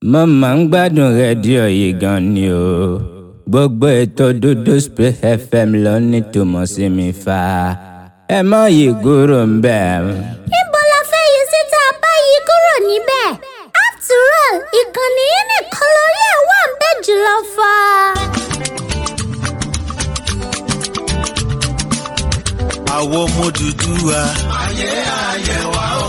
Mo máa ń gbádùn rédíò yìí gan ni o. Gbogbo ètò Dúdú Spray FM ló ní tùmọ̀ sí mi fa. Ẹ má yí kúrò ń bẹ̀. Níbo la fẹ́ yí síta bá yí kúrò níbẹ̀? After all, ìkànnì yìí nìkan lórí ẹ̀ wà ń bẹ̀ jùlọ fa. Àwọn ọmọ Odùduwà. Ayé wa o.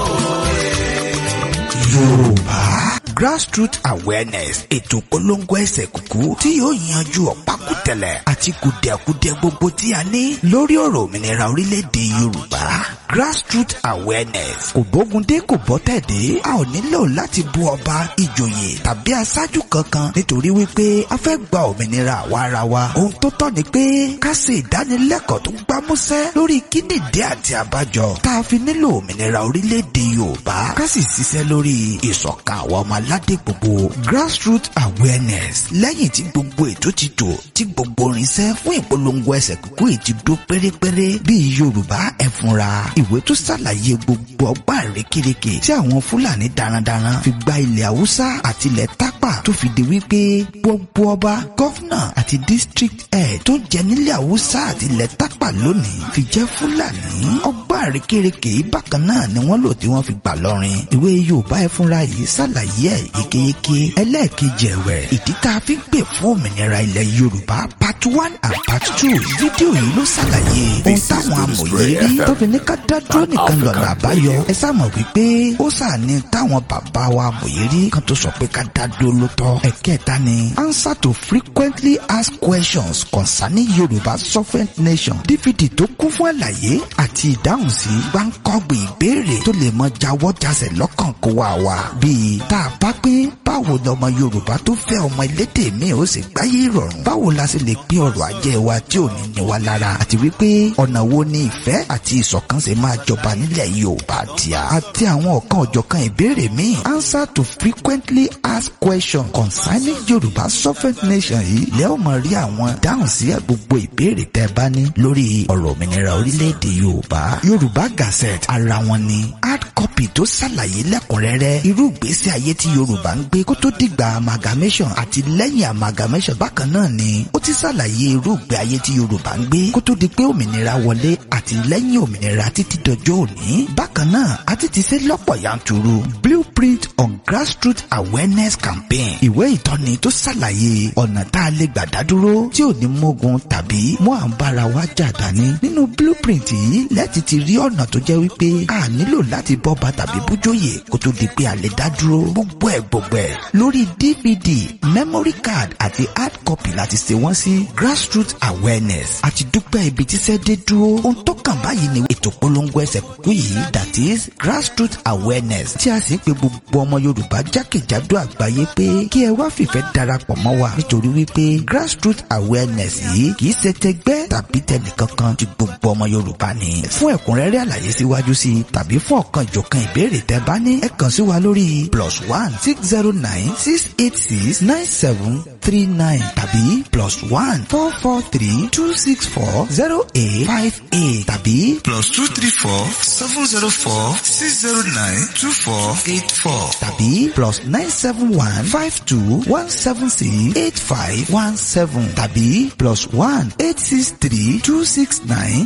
Yorùbá grassroots awareness ètò polongo ẹsẹ̀ kúkú tí yóò yanjú ọ̀pákùtẹ̀lẹ̀ àti kùdìẹ̀kudiẹ gbogbo tí a ní lórí ọ̀rọ̀ òmìnira orílẹ̀-èdè Yorùbá. Grassroots awareness kò bógundé kò bọ́tẹ̀dé, a ò nílò láti bú ọba, ìjòyè tàbí aṣáájú kankan nítorí wípé a fẹ́ gba òmìnira àwa ara wa. Ohun tó tọ́ ni pé ká ṣe ìdánilẹ́kọ̀ọ́ tó gbámúṣẹ́ lórí kíndìndé àti àbájọ tá a fi nílò òmìnira orílẹ̀-èdè Yorùbá, ká sì ṣiṣẹ́ lórí ìṣọ̀kan àwọn ọmọ aládé gbogbo. Grassroots awareness lẹ́yìn tí gbogbo ètò ti tò, tí gbogbo irinṣẹ́ fún ìpolongo ẹsẹ̀ kúkú yìí ti dó pérépéré bíi Yorùbá ẹ fúnra, ìwé tó ṣàlàyé gbogbo ọgbà àrékérekè tí àwọn Fúlàní darandaran fi gba ilẹ̀ Haúsá àti ilẹ̀ Tápà tó fi di wípé gbogbo ọba, gọ́fúnà àti district head tó jẹ nílẹ̀ Haúsá àti ilẹ̀ Tápà lónìí fi jẹ́ Fúlàní. Ọgbà àrékérekè bákan náà ni wọ́n lò tí wọ́n fi gbà lọ́rin. Ìwé Yorùbá ẹ fúnra yìí ṣàlàyé ẹ̀ yékéyéké. Ẹlẹ́ẹ̀kejì ẹ̀wẹ̀, ìdí tá a fi gbè fún òmìnira ilẹ̀ Yorùbá part 1 and part 2. Fídíò yìí ló ṣàlàyé ohun táwọn amòye rí tó fi ní ká dá dúró nìkan lọ́nà àbáyọ. Ẹ sá mọ̀ wípé ó sàní táwọn bàbá wa amòye rí kan tó sọ pé ká dá dúró ló tọ́. Ẹ̀kẹta ni answer to frequently asked questions concerning Yorùbá sovereign nation. DVD tó kún fún àlàyé àti ìdáhùn sí gbáǹkọ́gbè ìbéèrè tó lè mọ jáwọ́ jásẹ̀ lọ́kàn kó wà wá. Bíi tá a bá pín, báwo lọmọ Yorùbá tó fẹ́ ọmọ elédè míì ó sì gbáyé ìrọ̀rùn? Báwo la sì lè pín ọrọ̀ ajé wa tí ò ní ní wa lára? Àti wípé ọ̀nà wo ni ìfẹ́ àti ìṣọ̀kan ṣe máa jọba nílẹ̀ Yorùbá tíá? Àti àwọn ọ̀kan ọ̀jọ̀kan ìbéèrè míì. Answer to frequently asked questions concerning Yorùbá sovereign nation yìí lẹ́ ò mọ̀ rí àwọn dáhùn sí gbogbo ìbéèrè tẹ́ bá ní lórí ọ̀rọ̀ òmìnira orílẹ̀-èdè Yorùbá. Yorùbá Gazette ara wọn ni hard copy tó ṣàlàyé lẹ́kùnrẹ́rẹ́ irú ìgbésí ayé tí Yorùbá ń gbé kó tó dìgbà amalgamation àti lẹ́yìn amalgamation. Bákan náà ni ó ti ṣàlàyé irú ìgbé ayé tí Yorùbá ń gbé kó tó di pé òmìnira wọlé àti lẹ́yìn òmìnira títí dọjọ́ òní. Bákan náà a ti ṣe lọ́pọ̀ yanturu blueprint on grassroots awareness campaign, ìwé ìtọ́ni tó ṣàlàyé ọ̀nà tá a lè gbà dádúró tí ò ní mógun tàbí mú à ń bára wa jà dání. Nínú blueprint yìí lẹ́ẹ̀tì ti rí ọ̀nà tó jẹ́ wípé a nílò láti bọ́ba tàbí bújóyè kó tó di pé a lè dá dúró. Gbogbo ẹ̀ lórí DVD, memory card àti hard copy láti ṣe wọ́n sí grassroots awareness. Àti dúpẹ́ ibi tíṣẹ́ dé dúró. Ohun tó kàn báyìí ni ètò polongo ẹsẹ̀ kúkú yìí, that is grassroots awareness, tí a sì ń pe gbogbo ọmọ Yorùbá jákèjádò àgbáyé pé kí ẹ wá fìfẹ́ darapọ̀ mọ́ wa, nítorí wípé grassroots awareness yìí kìí ṣe tẹgbẹ́ tàbí tẹnìkankan, tí gbogbo ọmọ Yorùbá ni. Fún ẹ̀kúnrẹ́rẹ́ àlàyé síwájú sí tàbí fún ọ̀kan ìjọ̀kan ìbéèrè tẹ́ bá ní, ẹ kàn sí wa lórí +1 609 686 9739 tàbí +1 443 264 0858 tàbí +234 704 609 2484 tàbí +971 52 176 8517 tàbí +1 863 269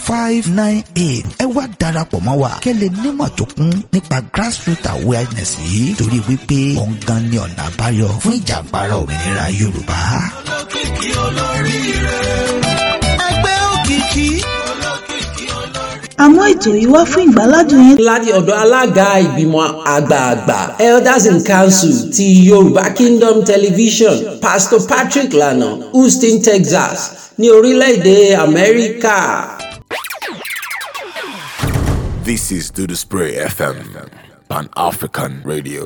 0598. Ẹ wá darapọ̀ mọ́ wa kẹ́lẹ́ nímọ̀ tó kún nípa grassroots awareness yìí, torí wípé òun gan ni ọ̀nà àbáyọ fún ìjàǹgbara òmìnira Yorùbá. Olókìkí olóríire. Ẹgbẹ́ òkìkí. Àmọ́ ètò yìí wá fún ìgbàládùn yín láti ọ̀dọ̀ alága ìgbìmọ̀ àgbààgbà Elders in Council ti Yorùbá Kingdom Television, Pastor Patrick Lana, Houston, Texas, ní orílẹ̀-èdè Amẹ́ríkà. This is Dúdú Spray FM, Pan-African Radio.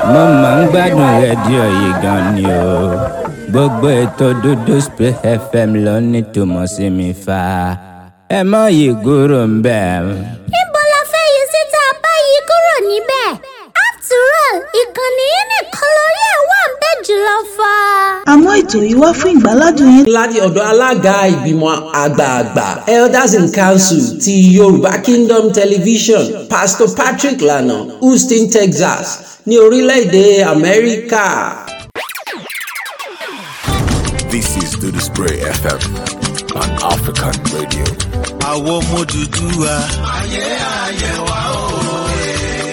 mo máa ń gbádùn rédíò yìí gan ni o gbogbo ètò dúdú Spray FM ló ní tùmọ̀ sí mi fa ẹ má yí kúrò ń bẹ̀. níbo la fẹ́ yí síta báyìí kúrò níbẹ̀ after all ìkànnì yìí nìkan lórí ẹ̀ wà ń bẹ̀ jùlọ fa. àmọ́ ètò yìí wá fún ìgbàládùn yín. láti ọ̀dọ̀ alága ìgbìmọ̀ àgbààgbà Elders in Council ti Yorùbá Kingdom Television Pastor Patrick Lana, Houston, Texas ní orílẹ̀-èdè Amẹ́ríkà. This is Do the Spray FM, Pan African Radio. Àwọn ọmọ Odùduwà. Ayé wa òye.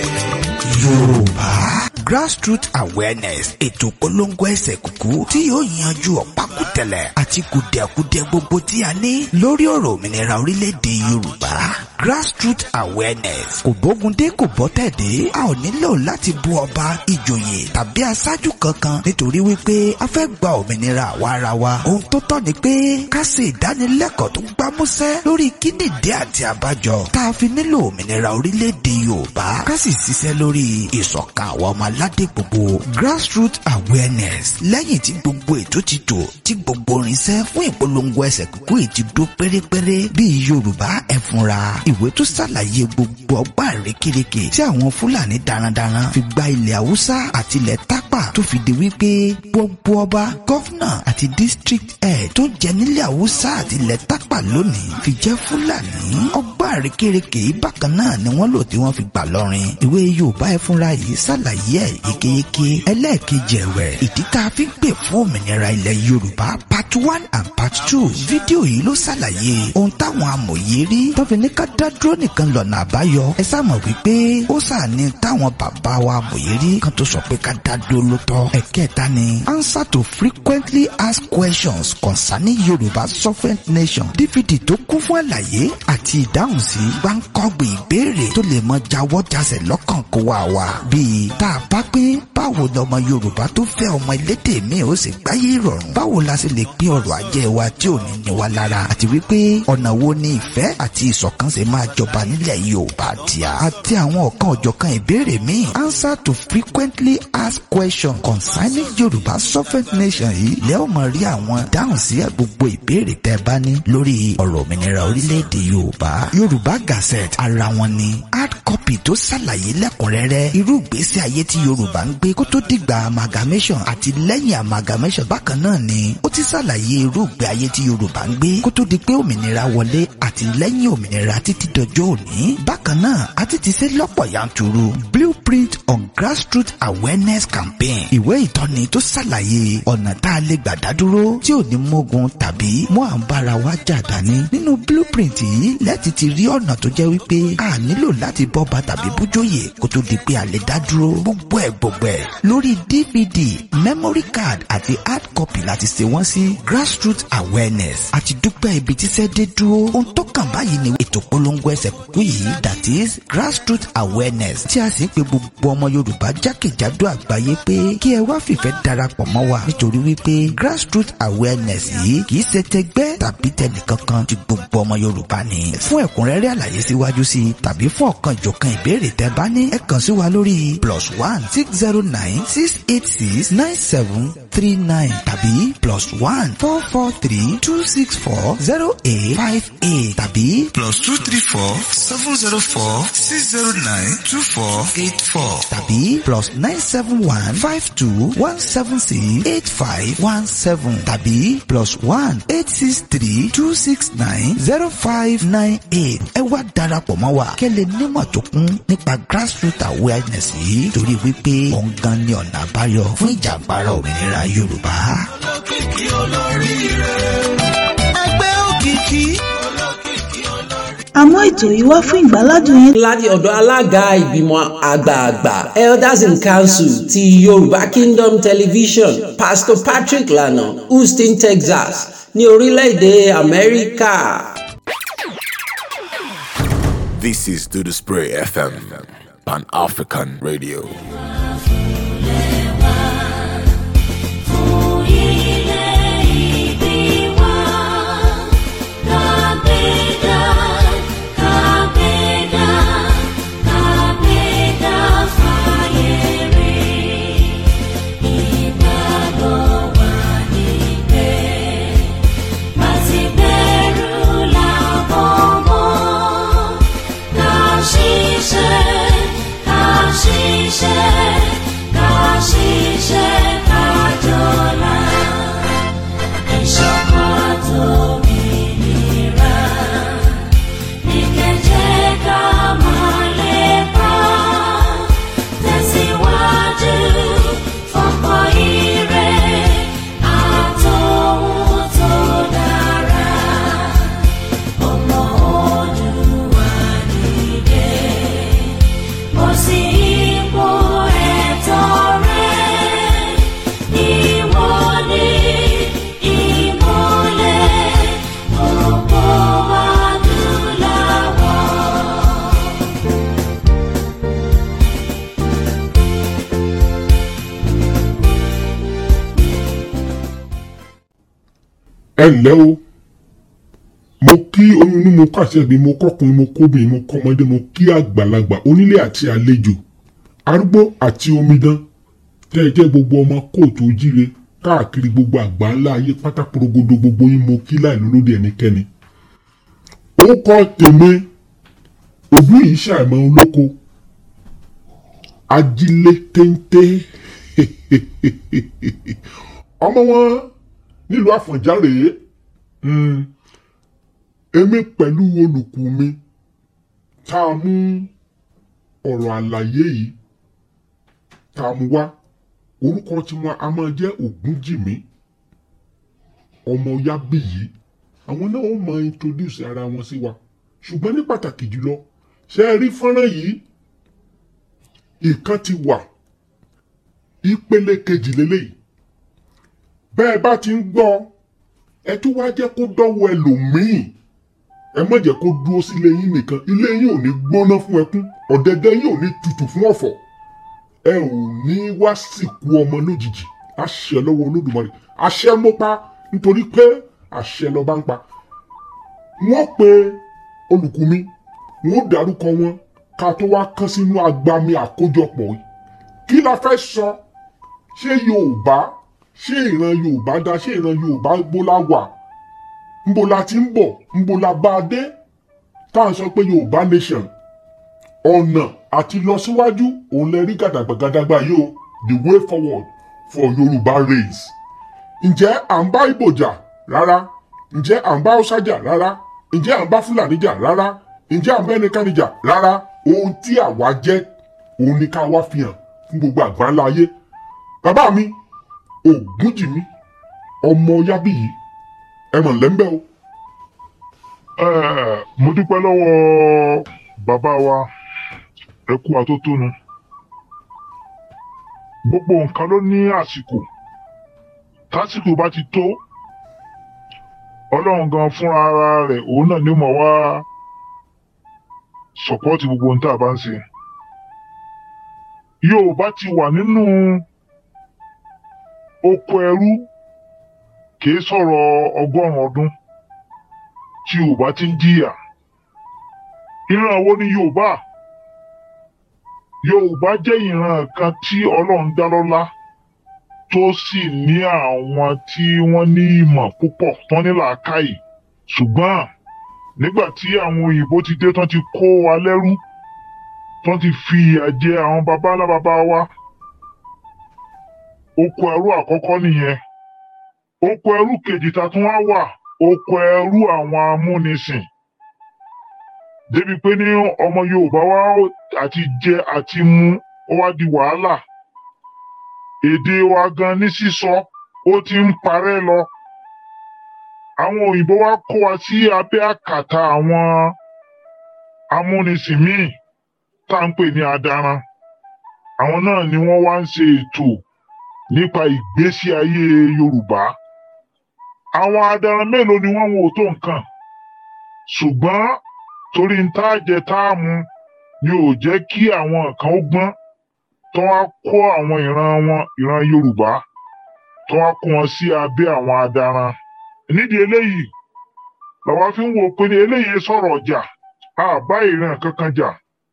Yorùbá grassroots awareness ètò polongo ẹsẹ̀ kúkú tí yóò yanjú ọ̀pákùtẹ̀lẹ̀ àti kùdẹ̀kùdẹ̀ gbogbo tí a ní lórí ọ̀rọ̀ òmìnira orílẹ̀-èdè Yorùbá. Grassroots awareness kò bógundé kò bọ́tẹ̀dé a ò nílò láti bú ọba ìjòyè tàbí aṣáájú kankan nítorí wípé a fẹ́ gba òmìnira àwa ara wa. Ohun tó tọ́ ni pé ká ṣe ìdánilẹ́kọ̀ọ́ tó gbámúṣẹ́ lórí kíndìndé àti àbájọ tá a fi nílò òmìnira orílẹ̀-èdè Yorùbá ká sì ṣiṣẹ́ lórí ìṣọ̀kan àwọn ọmọ aládé gbogbo. Grassroots awareness lẹ́yìn tí gbogbo ètò ti tò tí gbogbo irinṣẹ́ fún ìpolongo ẹsẹ̀ kúkú yìí ti dó pérépéré bíi Yorùbá ẹ fúnra ìwé tó ṣàlàyé gbogbo ọgbà àrékérekè tí àwọn Fúlàní darandaran fi gba ilẹ̀ Haúsá àti ilẹ̀ Tápà tó fi di wípé gbogbo ọba gọ́fúnà àti district head tó jẹ nílẹ̀ Haúsá àti ilẹ̀ Tápà lónìí fi jẹ́ Fúlàní. ọgbà àrékérekè bákan náà ni wọ́n lò tí wọ́n fi gbà lọ́rin. ìwé Yorùbá ẹ fúnra yìí ṣàlàyé ẹ̀ yékéyéké. ẹlẹ́ẹ̀kejì ẹ̀wẹ̀ ìdí tá a fi ń pè fún òmìnira ilẹ̀ Yorùbá part 1 and part 2 fídíò yìí ló ṣàlàyé ohun táwọn amòye rí tó fi ní ká dá dúró nìkan lọ́nà àbáyọ. ẹ sáàmọ̀ wípé ó sàní táwọn bàbá wa amòye rí kan tó sọ pé ká dá dúró ló tọ́. ẹ̀kẹta ni answer to frequently asked questions concerning Yorùbá sovereign nation DVD tó kún fún àlàyé àti ìdáhùn sí gbáǹkọ́gbìn ìbéèrè tó lè mọ jáwọ́ jásẹ̀ lọ́kàn kó wà wá. bíi tá a bá pín báwo lọmọ Yorùbá tó fẹ́ ọmọ elédè mi ó sì gbáyé ìrọ̀rùn. báwo la sì lè pín ọrọ̀ ajé wa tí ò ní ní wa lára àti wípé ọ̀nà wo ni ìfẹ́ àti ìṣọ̀kan ṣe máa jọba nílẹ̀ Yorùbá tíá. àti àwọn ọ̀kan ọ̀jọ̀kan ìbéèrè míì answer to frequently asked questions concerning Yorùbá sovereign nation yìí lẹ́wọ̀n mọ̀ rí àwọn dáhùn sí gbogbo ìbéèrè tẹ́ bá ní lórí ọ̀rọ̀ òmìnira orílẹ̀-èdè Yorùbá. Yorùbá Gazette ara wọn ni hard copy tó ṣàlàyé lẹ́kùnrẹ́rẹ́ irú ìgbésí ayé tí Yorùbá ń gbé kó tó dìgbà amalgamation àti lẹ́yìn amalgamation. bákan náà ni ó ti ṣàlàyé irú ìgbé ayé tí Yorùbá ń gbé kó tó di pé òmìnira wọlé àti lẹ́yìn òmìnira títí dọjọ́ òní. bákan náà a ti ṣe lọ́pọ̀ yanturu blueprint on grassroots awareness campaign ìwé ìtọ́ni tó ṣàlàyé ọ̀nà tá a lè gbà dádúró tí ò ní mógun tàbí mọ́ à ń bára wa jà dání. nínú blueprint yìí lẹ́ẹ̀tì ti rí ọ̀nà tó jẹ́ wípé a nílò láti bọ́ba tàbí bújóyè kó tó di pé a lè dá dúró. gbogbo ẹ̀ lórí DVD memory card àti hard copy láti ṣe wọ́n sí grassroots awareness. àti dúpẹ́ ibi tíṣẹ́ dé dúró. ohun tó kàn báyìí ni ètò polongo ẹsẹ̀ kúkú yìí that is grassroots awareness tí a sì ń pe gbogbo ọmọ Yorùbá jákèjádò àgbáyé pé kí ẹ wá fìfẹ́ darapọ̀ mọ́ wa nítorí wípé grassroots awareness yìí kì í ṣe tẹgbẹ́ tàbí tẹnìkankan tí gbogbo ọmọ Yorùbá ni. fún ẹ̀kúnrẹ́rẹ́ àlàyé síwájú sí i tàbí fún ọ̀kan ìjọ̀kan ìbéèrè tẹ́ bá ní ẹ kàn sí wa lórí +1 609 686 9739 tàbí +1 443 264 0858 tàbí +234 704 609 2484 tàbí +971 52 176 8517 tàbí +1 863 269 0598. ẹ wá darapọ̀ mọ́ wa kẹ́ lè nímọ̀ tó kún nípa grassroots awareness yìí torí wípé òun gan ni ọ̀nà àbáyọ fún ìjàgbara òmìnira Yorùbá. olókìkí olóríire. ẹgbẹ́ òkìkí. àmọ́ ètò yìí wá fún ìgbàládùn yín. láti ọ̀dọ̀ alága ìgbìmọ̀ àgbààgbà Elders in Council ti Yorùbá Kingdom Television Pastor Patrick Lana, Houston, Texas ní orílẹ̀-èdè Amẹ́ríkà. This is Do the Spray FM, Pan African Radio. ǹlẹ́ o mo kí oyún inú mo kàṣẹ bí mo kọkùnrin mo kóbìnrin mo kọ́mọdé mo kí àgbàlagbà onílé àti àlejò arúgbó àti omidan tẹ́ ẹ jẹ́ gbogbo ọmọ kóòtù ojíire káàkiri gbogbo àgbáńlá ayé pátá porogodo gbogbo yín mo kí láì lólódì ẹnikẹ́ni. ó kọ́ tèmi òbí yìí ṣàìmọ̀ olóko ajílé téńté ọmọ wọn nílùú Àfọ̀njá rèé èmi pẹ̀lú olùkù mi tá a mú ọ̀rọ̀ àlàyé yìí tá a mú wá orúkọ tiwọn a máa jẹ́ Ògúnjìmí ọmọ Yábíyì àwọn náà ó máa introduce ara wọn sí wa ṣùgbọ́n ní pàtàkì jùlọ ṣe é rí fọ́nrán yìí ìkan ti wà ìpele kejì lélẹ́yìí bẹ́ẹ̀ bá ti ń gbọ́ ẹ tún wá jẹ́ kó dọ́wọ́ ẹlòmíì ẹ má jẹ́ kó dúró sílé yín nìkan ilé yín ò ní gbóná fún ẹkún ọ̀dẹ̀dẹ̀ yín ò ní tutù fún ọ̀fọ̀ ẹ ò ní wá sìnkú ọmọ lójijì àṣẹ lọ́wọ́ Olódùmarè àṣẹ mo pa nítorí pé àṣẹ lọ́ba ń pa wọ́n pe olùkú mi wọ́n dárúkọ wọn ká tó wá kán sínú agbami àkójọpọ̀ yìí kí la fẹ́ sọ ṣé Yorùbá ṣé ìran Yorùbá dá ṣé ìran Yorùbá gbólá wà ńbo la ti ń bọ̀ ńbo la bá a dé tá à ń sọ pé Yorùbá nation ọ̀nà àti lọ síwájú òun lè rí gàdàgbàgàdàgbà yìí o the way forward for Yorùbá race ǹjẹ́ à ń bá Ìgbò jà rárá ǹjẹ́ à ń bá Haúsá jà rárá ǹjẹ́ à ń bá Fúlàní jà rárá ǹjẹ́ à ń bá ẹnikẹ́ni jà rárá ohun tí àwa jẹ́ òun ni ká wá fi hàn fún gbogbo àgbáńlá ayé bàbá mi Ògúnjìmí ọmọ Yábíyì ẹ mọ̀ lẹ́ńbẹ́ o. mo dúpẹ́ lọ́wọ́ bàbá wa ẹ kú àtótónu gbogbo nǹkan ló ní àsìkò tásìkò bá ti tó Ọlọ́run gan fúnra ara rẹ̀ òun náà ni ó mọ̀ wá sọ̀pọ́ọ̀tì gbogbo ohun tá a bá ń ṣe. Yorùbá ti wà nínú oko ẹrú kìí sọ̀rọ̀ 100 ọdún tí Yorùbá ti ń jìyà. Ìran wo ni Yorùbá? Yorùbá jẹ́ ìran kan tí Ọlọ́run dá lọ́lá tó sì ní àwọn tí wọ́n ní ìmọ̀ púpọ̀ tán ní làákàyè ṣùgbọ́n nígbà tí àwọn òyìnbó ti dé tán ti kó wa lẹ́rú tán ti fi ìyà jẹ àwọn baba ńlá baba wa oko ẹrú àkọ́kọ́ nìyẹn. Oko ẹrú kejì ta tún wá wà oko ẹrú àwọn amúnisìn débi pé ní ọmọ Yorùbá wa àti jẹ àti mu ó wá di wàhálà èdè wa gan ní sísọ ó ti ń parẹ́ lọ. Àwọn òyìnbó wa kó wa sí abẹ́ àkàtà àwọn amúnisìn míì tá à ń pè ní adaran. Àwọn náà ni wọ́n wá ń ṣe ètò nípa ìgbésí ayé Yorùbá. Àwọn adaran mélòó ni wọ́n wò tó nǹkan ṣùgbọ́n torí ń tá jẹ tá mu ni ò jẹ́ kí àwọn kan ó gbọ́n tó wá kó àwọn ìran Yorùbá tó wá kó wọn sí abẹ́ àwọn adaran. Nídìí eléyìí làwa fi ń wò pé ní eléyìí sọ̀rọ̀ ọjà àbá ìran kankan jà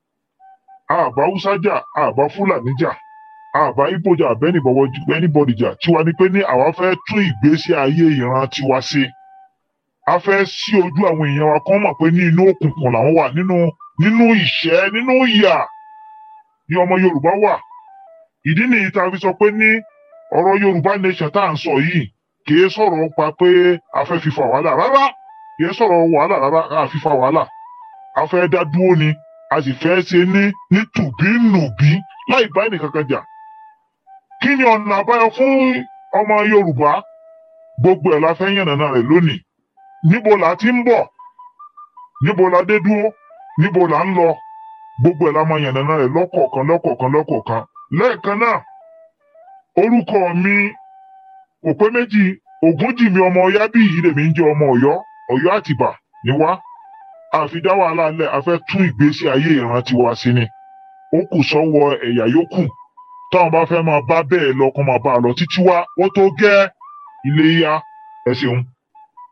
àbá Haúsá jà àbá Fúlàní jà àbá Ìgbò jà anybody jà tiwa ni pé ní àwa fẹ́ tún ìgbésí ayé ìran tiwa ṣe. A fẹ́ sí ojú àwọn èèyàn wa kán mọ̀ pé ní inú òkùnkùn làwọn wà nínú ìṣẹ́ nínú ìyà ni ọmọ Yorùbá wà. Ìdí nìyí tá a fi sọ pé ní ọ̀rọ̀ Yorùbá nation tá à ń sọ yìí kìí sọ̀rọ̀ pa pé a fẹ́ fi fa wàhálà rárá kìí sọ̀rọ̀ wàhálà rárá a fi fa wàhálà. A fẹ́ dá dúró ni a sì fẹ́ ṣe ní tùbínùbí láì bá ẹnìkankan jà. Kí ni ọ̀nà àbáyọ fún ọmọ Yorùbá? Gbogbo ẹ̀ la fẹ́ yànnàná rẹ̀ lónìí. Níbo la ti ń bọ̀? Níbo la dé dúró? Níbo la ń lọ? Gbogbo ẹ̀ la máa yànnàná rẹ̀ lọ́kọ̀ọ̀kan. Lẹ́ẹ̀kan náà, orúkọ mi kò pé méjì Ògúnjìmí ọmọ Yábíyì lèmi ń jẹ́ ọmọ Ọ̀yọ́ Àtìbà ni wá. Àfi dá wàhálà lẹ̀ a fẹ́ tún ìgbésí ayé ìran tiwa sí ni. Ó kù sọ́wọ́ ẹ̀yà yòókù. Táwọn bá fẹ́ máa bá bẹ́ẹ̀ lọ kó máa bá a lọ títí wá wọ́n tó gẹ́ Iléyá. Ẹ ṣeun.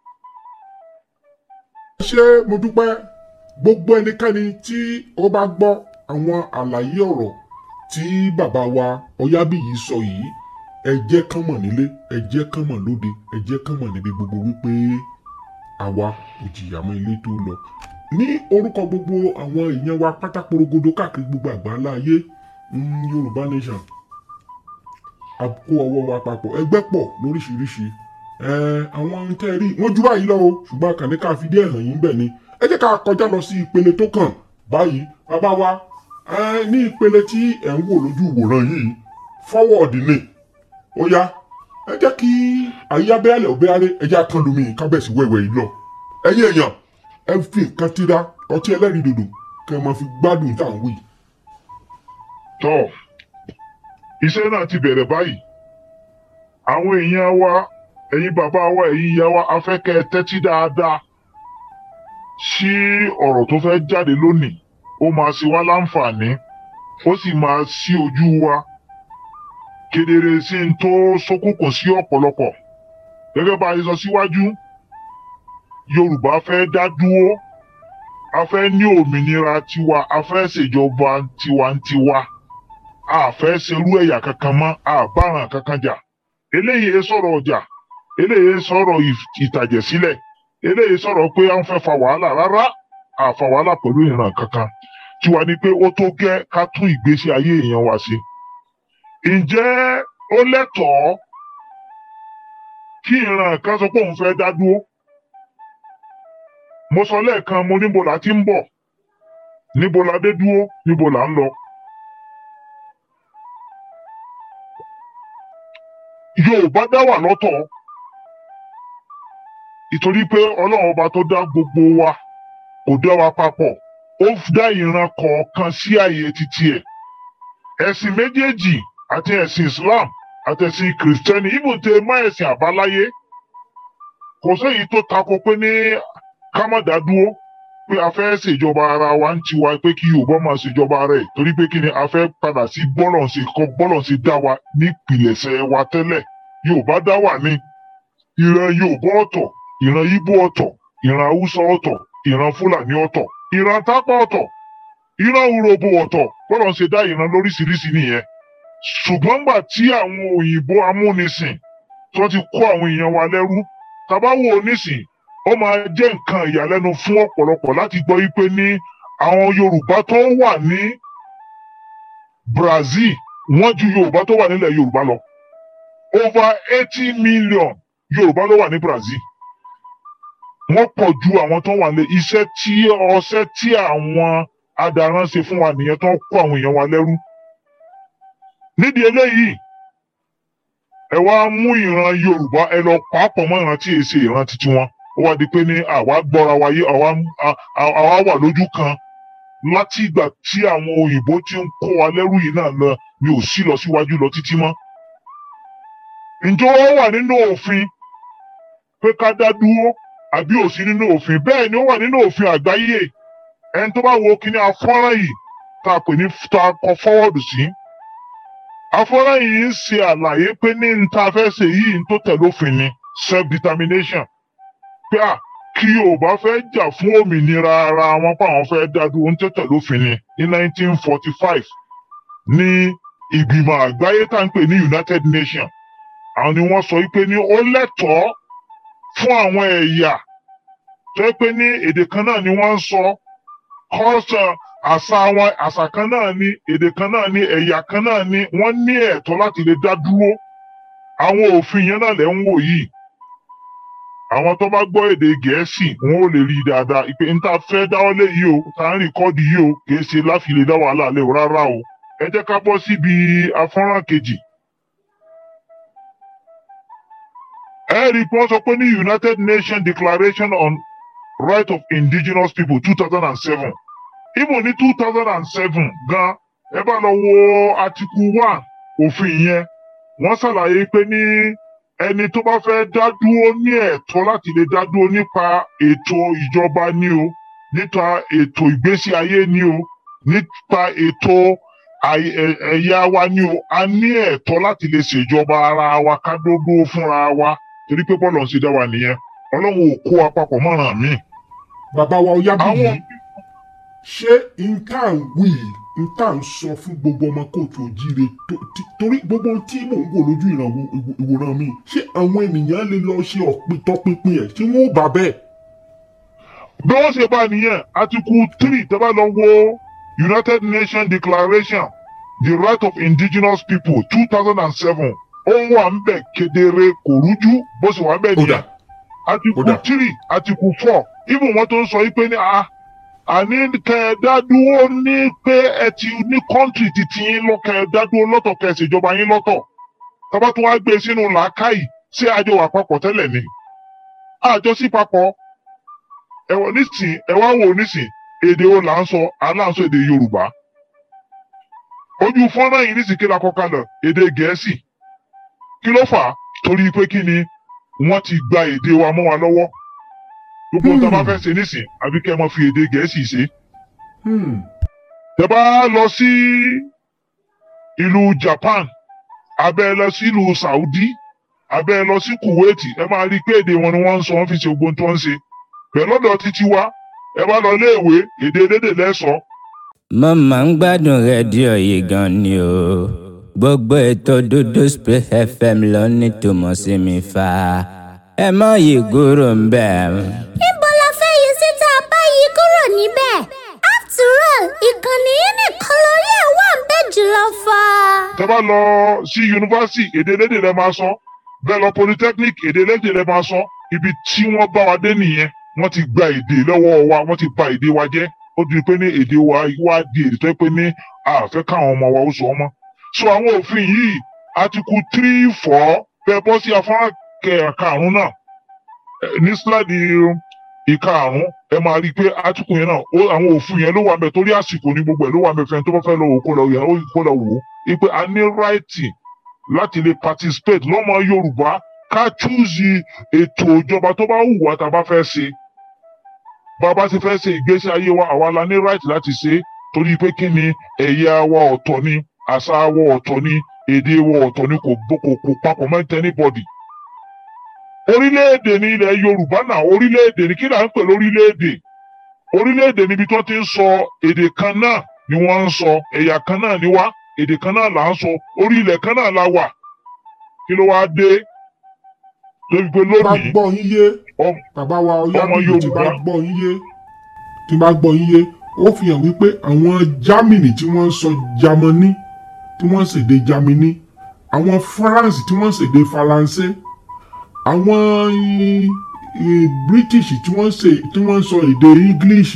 ṣé mo dúpẹ́ gbogbo ẹnikẹ́ni tí ó bá gbọ́ àwọn àlàyé ọ̀rọ̀ tí bàbá wa Ọ̀yábíyì sọ yìí ẹ jẹ́ kán mọ̀ nílé ẹ jẹ́ kán mọ̀ lóde ẹ jẹ́ kán mọ̀ níbi gbogbo wípé àwa kò jìyà mọ́ ilé tó lọ. ní orúkọ gbogbo àwọn èèyàn wa pátá porogodo káàkiri gbogbo àgbáńlá ayé Yorùbá Nation a kó ọwọ́ wa papọ̀ ẹgbẹ́ pọ̀ lóríṣiríṣi àwọn tẹ́ rí wọ́n ju báyìí lọ o ṣùgbọ́n kàní ká fi díẹ̀ hàn yín bẹ̀ ni ẹ jẹ́ ká kọjá lọ sí ìpele tó kàn báyìí bàbá wa ní ìpele tí ẹ̀ ń wò lójú ìwòran yìí forward ni ó yá ẹ jẹ́ kí ayé abẹ́rẹ́ ọ̀bẹ́rẹ́ ẹ jẹ́ àkàn lómi kábẹ̀sì wẹ̀wẹ̀ yìí lọ ẹ̀yin èèyàn ẹ fi nǹkan tíra ọtí ẹlẹ́rìí dòdò kẹ́ ẹ máa fi gbádùn tá à ń wí. tọ́ iṣẹ́ náà ti bẹ̀rẹ̀ báyìí àwọn èèyàn wa ẹ̀yin bàbá wa ẹ̀yin ìyá wa a fẹ́ kẹ́ ẹ tẹ́tí dáadáa sí ọ̀rọ̀ tó fẹ́ jáde lónìí ó máa ṣe wá láǹfààní ó sì máa ṣí ojú wa kedere sí n tó ṣókùnkùn sí ọ̀pọ̀lọpọ̀ gẹ́gẹ́ bá a ṣe sọ síwájú Yorùbá fẹ́ dá dúró a fẹ́ ní òmìnira tiwa a fẹ́ ṣèjọba tiwantiwa a fẹ́ ṣerú ẹ̀yà kankan mọ́ a báràn kankan jà eléyìí sọ̀rọ̀ ọjà eléyìí sọ̀rọ̀ ìtàjẹ̀sílẹ̀ eléyìí sọ̀rọ̀ pé à ń fẹ́ fa wàhálà rárá a fa wàhálà pẹ̀lú ìran kankan tiwa ni pé ó tó gẹ́ ká tún ìgbésí ayé èèyàn wa ṣe. ǹjẹ́ ó lẹ́tọ̀ọ́ kí ìran kan sọ pé òun fẹ́ dá dúró? mo sọ lẹ́ẹ̀kan mo níbo la ti ń bọ̀ níbo la dé dúró níbo la ń lọ. Yorùbá dá wà lọ́tọ̀ ìtorí pé Ọlọ́run ọba tó dá gbogbo wa kò dá wa papọ̀ ó dá ìran kọ̀ọ̀kan sí àyè títí ẹ̀. ẹ̀sìn méjèèjì àti ẹ̀sìn Islam àti ẹ̀sìn Kìrìsìtẹ́nì ibùdó má ẹ̀sìn àbáláyé kò séyìí tó tako pé ní ká má dá dúró pé a fẹ́ ṣèjọba ara wa ń tiwa pé kí Yorùbá máa ṣèjọba rẹ̀ torí pé kí ni a fẹ́ padà sí bọ́lọ̀ ṣe dá wa nípìlẹ̀ṣẹ̀ wa tẹ́lẹ̀. Yorùbá dá wà ní ìran Yorùbá ọ̀tọ̀ ìran Ìgbò ọ̀tọ̀ ìran Haúsá ọ̀tọ̀ ìran Fúlàní ọ̀tọ̀ ìran Tápà ọ̀tọ̀ ìran Urhobo ọ̀tọ̀ bọ́lọ̀ ṣe dá ìran lóríṣiríṣi nìyẹn. ṣùgbọ́n gbà tí àwọn òyìnbó amúnisìn tó ti kó àwọn èèyàn wa lẹ́rú tàbá wò nísìn ó máa jẹ́ nǹkan ìyàlẹ́nu fún ọ̀pọ̀lọpọ̀ láti gbọ́ wípé ní àwọn Yorùbá tó wà ní Brazil wọ́n ju Yorùbá tó wà nílẹ̀ Yorùbá lọ. Over 80 million Yorùbá ló wà ní Brazil. Wọ́n pọ̀ ju àwọn tó wà ní ọṣẹ́ tí àwọn adaran ṣe fún wa nìyẹn tó ń kó àwọn èèyàn wa lẹ́rú. Nídìí eléyìí ẹ wá mú ìran Yorùbá ẹ lọ pàápọ̀ mọ́ ìran tí èsì ìran titi wọn ó wá di pé ní àwa gbọ́ra wáyé àwa wà lójú kan láti ìgbà tí àwọn òyìnbó tí ń kó wa lẹ́rú yìí náà lọ ni ò sí lọ síwájú lọ títí mọ́. Ǹjẹ́ ó wà nínú òfin pé ká dá dúró àbí ò sí nínú òfin? Bẹ́ẹ̀ ni ó wà nínú òfin àgbáyé. Ẹni tó bá wo kíní afọ́nrán yìí tá a pè ní tá a kọ fọ́wọ́dù sí. Afọ́nrán yìí ń ṣe àlàyé pé ní n ta fẹ́ ṣe yìí ń tó tẹ̀lé òfin ni self-determination. Pé kí Yorùbá fẹ́ jà fún òmìnira ara wọn pé àwọn fẹ́ dá dúró ń tẹ̀lé òfin ni. Ní 1945 ní ìgbìmọ̀ àgbáyé tá à ń pè ní United Nations. Àwọn ni wọ́n sọ wípé ní ó lẹ́tọ̀ọ́ fún àwọn ẹ̀yà tó yẹ pé ní èdè kan náà ni wọ́n ń sọ culture àṣà kan náà ni èdè kan náà ni ẹ̀yà kan náà ni wọ́n ní ẹ̀tọ́ láti lè dá dúró. Àwọn òfin yẹn náà lẹ̀ ń wò yìí. Àwọn tó bá gbọ́ èdè Gẹ̀ẹ́sì wọn ò lè rí i dáadáa ìpè ń ta fẹ́ dáwọ́lé yìí o ta ń rìkọ́dì yìí o kì í ṣe láfi lè dá wàhálà lé o rárá o. Ẹ jẹ́ ká bọ́ síbi afọ́nrán kejì. Rí wọ́n sọ pé ní United Nations Declaration on Right of Indigenous People 2007. Even ní 2007 gan ẹ bá lọ wo Article 1 òfin yẹn wọ́n ṣàlàyé pé ní ẹni tó bá fẹ́ dá dúró ní ẹ̀tọ́ láti lè dá dúró nípa ètò ìjọba ni o nípa ètò ìgbésí ayé ni o nípa ètò ẹ̀yà wa ni o a ní ẹ̀tọ́ láti lè ṣèjọba ara wa ká dúró fúnra wa torí pé bọ́ọ̀lù ń ṣe dá wa nìyẹn Ọlọ́run ò kó wa papọ̀ mọ́ràn míì bàbá wa Ọ̀yábíyì ṣé intern wí intern sọ fún gbogbo ọmọ kóòtù òjíire torí gbogbo tí mò ń wò lójú ìwòran mi ṣé àwọn ènìyàn lè lọ ṣe ọ̀pìtọ́pinpin ẹ̀ ṣé wọ́n ò bá bẹ́ẹ̀. bí wọ́n ṣe bá nìyẹn article 3 tẹ́ bá lọ wo United Nations Declaration the Right of Indigenous People 2007 ó wà ń bẹ̀ kedere kò rújú bó ṣe wà ń bẹ̀ nìyẹn article 3 article 4 even wọ́n tó ń sọ yìí pé ní àní kẹ̀ẹ́dádúró ní pé ẹ ti ní kọ́ńtì títí yín lọ kẹ̀ẹ́dádúró lọ́tọ̀ kẹ̀ẹ́sìjọba yín lọ́tọ̀ tọ́ba tó wá gbé sínú làákàyè ṣé àjọ wà papọ̀ tẹ́lẹ̀ ni àjọ sí papọ̀ ẹ̀wọ̀n nísìn ẹ wá wò nísìn èdè wo là ń sọ aláǹsọ èdè Yorùbá ojú fọ́nrán yìí nísìn kí la kọ́ kalẹ̀ èdè Gẹ̀ẹ́sì kí ló fà á torí pé kí ni wọ́n ti gba èdè wa mọ́ wa lọ́wọ́ gbogbo tá a bá fẹ́ ṣe nísìn àbí kẹ́ ẹ máa fi èdè Gẹ̀ẹ́sì ṣe. tẹ́ bá lọ sí ìlú Japan abẹ́ lọ sí ìlú Saudi abẹ́ lọ sí Kuwait ẹ máa rí i pé èdè wọn ni wọ́n ń sọ wọ́n fi ṣe gbogbo tí wọ́n ń ṣe bẹ́ẹ̀ lọ́dọ̀ títí wa ẹ bá lọ léèwé èdè elédè lẹ́sọ̀ọ́. mo máa ń gbádùn rédíò yìí gan ni o gbogbo ètò Dúdú Spray FM ló ní tòmọ̀ sí mi fa ẹ má yí kúrò ń bẹ̀. Ibo la fẹ́ yí síta báyìí kúrò níbẹ̀. After all, ìkànnì yìí nìkan lórí ẹ̀ wà ń bẹ̀ jùlọ fa. tẹ́ bá lọ sí yunifásitì èdè elédè lẹ máa sọ bẹ́ẹ̀ lọ polytechnic èdè elédè lẹ máa sọ ibi tí wọ́n bá wa dé nìyẹn wọ́n ti gba èdè lọ́wọ́ wa wọ́n ti bà èdè wa jẹ́ ó di pé ní èdè wa wá di èdè tó pé ní àfẹ́ káwọn ọmọ wa ó sọ ọmọ. so àwọn òfin yìí article 3-4 bẹ́ẹ̀ bọ́ sí afárá karùn-ún náà ní síláàdì ìkarùn-ún ẹ máa rí i pé article yẹn náà àwọn òfin yẹn ló wà ńbẹ̀ torí àsìkò ní gbogbo ẹ̀ ló wà ńbẹ̀ fẹ́ni tó bá fẹ́ lọ wò kó lọ wò ó pé a ní ráìtì láti lè participate lọ́mọ Yorùbá ká chúùsì ètò ìjọba tó bá wù wá tá a bá fẹ́ ṣe bàbá ti fẹ́ ṣe ìgbésí ayé wa àwa la ní ráìtì láti ṣe torí pé kí ni ẹ̀yà wa ọ̀tọ̀ ni àṣà wa ọ̀tọ̀ ni èdè wa ọ̀tọ̀ ni kò papọ̀ mọ́ anybody. orílẹ̀-èdè ní ilẹ̀ Yorùbá náà orílẹ̀-èdè ní kí là ń pè lórílẹ̀-èdè orílẹ̀-èdè níbi tó ti ń sọ èdè kan náà ni wọ́n ń sọ ẹ̀yà kan náà ni wá èdè kan náà là ń sọ orí ilẹ̀ kan náà la wà kí ló wáá dé lórí pé lónìí. bá gbọ́ yín yé bàbá wa Ọ̀yábíyì tí bá gbọ́ yín yé ó fi hàn wípé àwọn Germany tí wọ́n ń sọ Jámánì tí wọ́n ń ṣèdè Jámánì àwọn France tí wọ́n ń ṣèdè Faransé àwọn British tí wọ́n ń sọ èdè English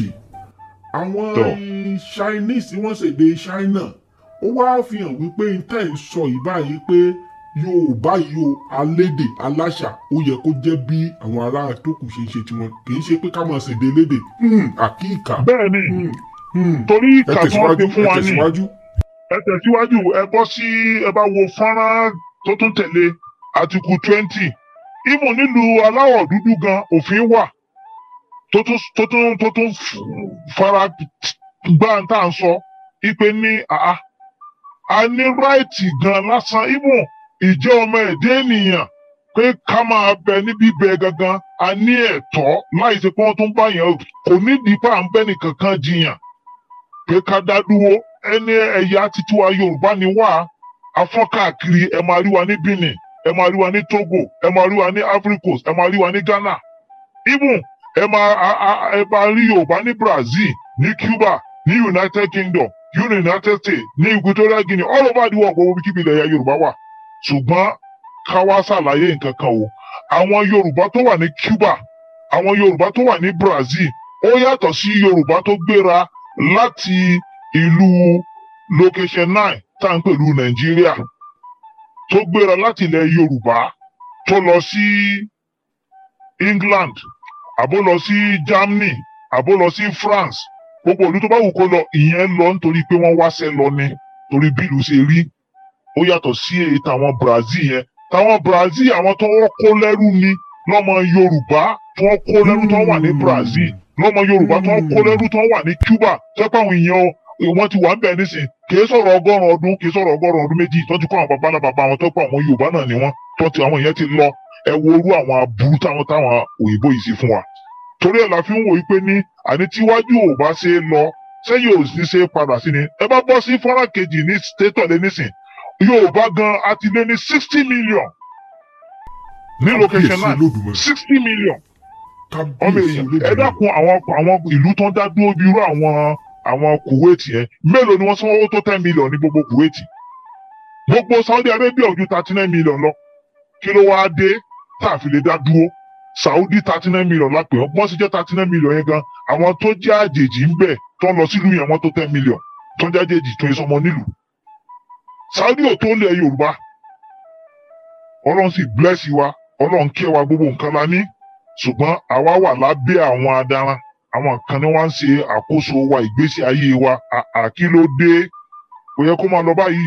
àwọn Chinese tí wọ́n ń ṣèdè China ó wá fi hàn wípé intanet sọ ìbáyìí pé Yorùbá yóò alédè aláṣà ó yẹ kó jẹ́ bí àwọn ará àtòkù ṣe ń ṣe tiwọn kì í ṣe pé ká máa ṣèdè lédè àkíkà. bẹ́ẹ̀ni torí ìkà tí wọ́n ti fún wa ní ẹ tẹ̀síwájú ẹ bọ́ sí ẹ bá wo fọ́nrán tó tún tẹ̀lé article 20 ìmọ̀ nílùú aláwọ̀ dúdú gan òfin wà tó tún fara gbá ń tà ń sọ ipe ní a ní ráìtì gan lásán ìmọ̀ ìjẹ́ ọmọ ẹ̀dẹ́ ènìyàn pé ká máa bẹ níbí bẹ gangan a ní ẹ̀tọ́ láì ṣe pé wọ́n tún bá yẹn kò nídìí pa à ń bẹ́ nìkankan jiyàn pé ká dá dúró ẹni ẹ̀yà títí wa Yorùbá ni wá afọ́n káàkiri ẹ máa rí wa ní Benin ẹ máa rí wa ní Togo ẹ máa rí wa ní Ivory Coast ẹ máa rí wa ní Ghana even ẹ máa rí Yorùbá ní Brazil ní Cuba ní United Kingdom United States ní Equatorial Guinea all over the world gbogbo kíbi ilẹ̀ Yorùbá wà ṣùgbọ́n ká wá ṣàlàyé nǹkan kan o àwọn Yorùbá tó wà ní Cuba àwọn Yorùbá tó wà ní Brazil ó yàtọ̀ sí Yorùbá tó gbéra láti ìlú location 9 tá à ń pèlú Nàìjíríà tó gbéra láti ilẹ̀ Yorùbá tó lọ sí England àbó lọ sí Germany àbó lọ sí France gbogbo ìlú tó bá wù kó lọ ìyẹn lọ nítorí pé wọ́n wáṣẹ́ lọ ni torí bí ìlú ṣe rí ó yàtọ̀ sí èyí táwọn Brazil yẹn táwọn Brazil àwọn tó wọ́n kó lẹ́rú ni lọ́mọ Yorùbá tó wọ́n kó lẹ́rú tó wà ní Brazil lọ́mọ Yorùbá tó wọ́n kó lẹ́rú tó wà ní Cuba tẹ́pẹ́ àwọn èèyàn wọ́n ti wà ń bẹ̀ nísìn kì í sọ̀rọ̀ ọgọ́rùn-ún ọdún kì í sọ̀rọ̀ ọgọ́rùn-ún ọdún méjì tó ti kọ́ àwọn bàbá bàbá wọn tó pọ̀ àwọn Yorùbá náà ni wọ́n tó ti àwọn èèyàn ti lọ ẹ wo orú àwọn aburú táwọn òyìnbó yìí sí fún wa torí ẹ̀ la fi ń wò wípé ní àní tíwájú ò bá ṣe é lọ sẹ́yìn ò ní ṣe é padà sí ni. Ẹ bá bọ́ sí fọ́nrán kejì ní tẹ́tọ̀lé nísìn Yorùbá gan a ti lé ní 60 million ní location náà 60 million ọmọ èèyàn. Ẹ dákun àwọn ìlú tó ń dá dúró bí irú àwọn Kuwait yẹn mélòó ni wọ́n sanwó tó 10 million ní gbogbo Kuwait. Gbogbo Saudi Arabia ojú 39 million lọ. Kí ló wá dé tá a fi lè dá dúró? Saudi 39 million lápè ọ́ bọ́n sì jẹ́ 39 million yẹn gan àwọn tó jẹ́ àjèjì ń bẹ̀ tó ń lọ sílùú yẹn wọ́n tó 10 million tó ń jẹ́ àjèjì tó ń sọmọ nílùú. Saudi ò tó lẹ̀ Yorùbá. Ọlọ́run sì bless wa Ọlọ́run kẹ́ wa gbogbo nǹkan la ní ṣùgbọ́n àwa wà lábẹ́ àwọn adaran àwọn kan ní wọ́n ń ṣe àkóso wa ìgbésí ayé wa àkílódé kò yẹ kó máa lọ báyìí.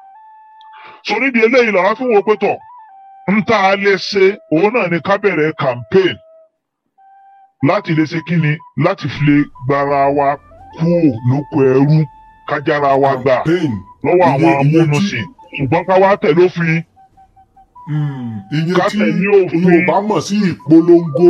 So nídìí eléyìí làwọn fi wò pé tọ̀ ń tá a lè ṣe òun náà ni ká bẹ̀rẹ̀ campaign láti lè ṣe kí ni láti fi lè gbára wa kúrò lóko ẹrú kájára wa gbà lọ́wọ́ àwọn amúnusìn ṣùgbọ́n ká wá tẹ̀ lófin. Ìyẹn tí Yorùbá mọ̀ sí ìpolongo.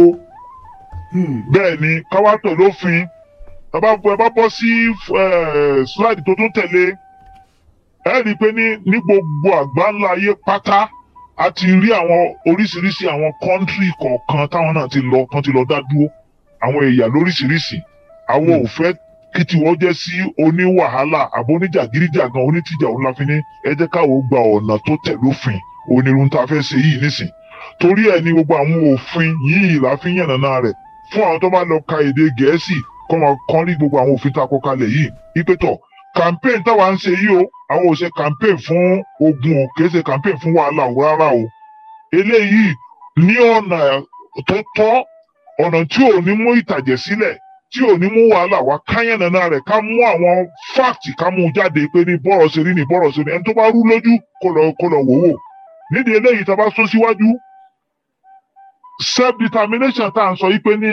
Bẹ́ẹ̀ ni ká wá tẹ̀ lófin. Ẹ bá bọ́ sí slide tó tún tẹ̀lé ẹ rí i pé ní gbogbo àgbáńlá ayé pátá a ti rí àwọn oríṣiríṣi àwọn kọ́ńtírì kọ̀ọ̀kan táwọn náà ti lọ dá dúró àwọn ẹ̀yà lóríṣiríṣi. Àwọn ò fẹ́ kí tiwọn jẹ́ sí oníwàhálà àbóníjàgídíjàgan onítìjà òun la fi ní ẹ jẹ́ káwọ́ gba ọ̀nà tó tẹ̀ lófin onírun tá a fẹ́ ṣe yìí nísìn. Torí ẹ̀ ní gbogbo àwọn òfin yìí la fi yànnàná rẹ̀ fún àwọn tó bá lọ ka èdè Gẹ̀ẹ́sì kọ́ máa kọ́ rí gbogbo àwọn òfin tá a kọ kalẹ̀ yìí. Ìpẹ́tọ̀ campaign táwa ń ṣe yìí o àwọn ò ṣe campaign fún ogun o kì í ṣe campaign fún wàhálà o rárá o. Eléyìí ní ọ̀nà tó tọ́ ọ̀nà tí ò ní mú ìtàjẹ̀ sílẹ̀ tí ò ní mú wàhálà wá káyànnàná rẹ̀ ká mú àwọn fact ká mú jáde pé ní bọ́rọ̀ ṣe rí ní bọ́rọ̀ ṣe rí ẹni tó bá rú lójú kó lọ wò wò. Nídìí eléyìí tá a bá sún síwájú self determination tá à ń sọ yìí pé ní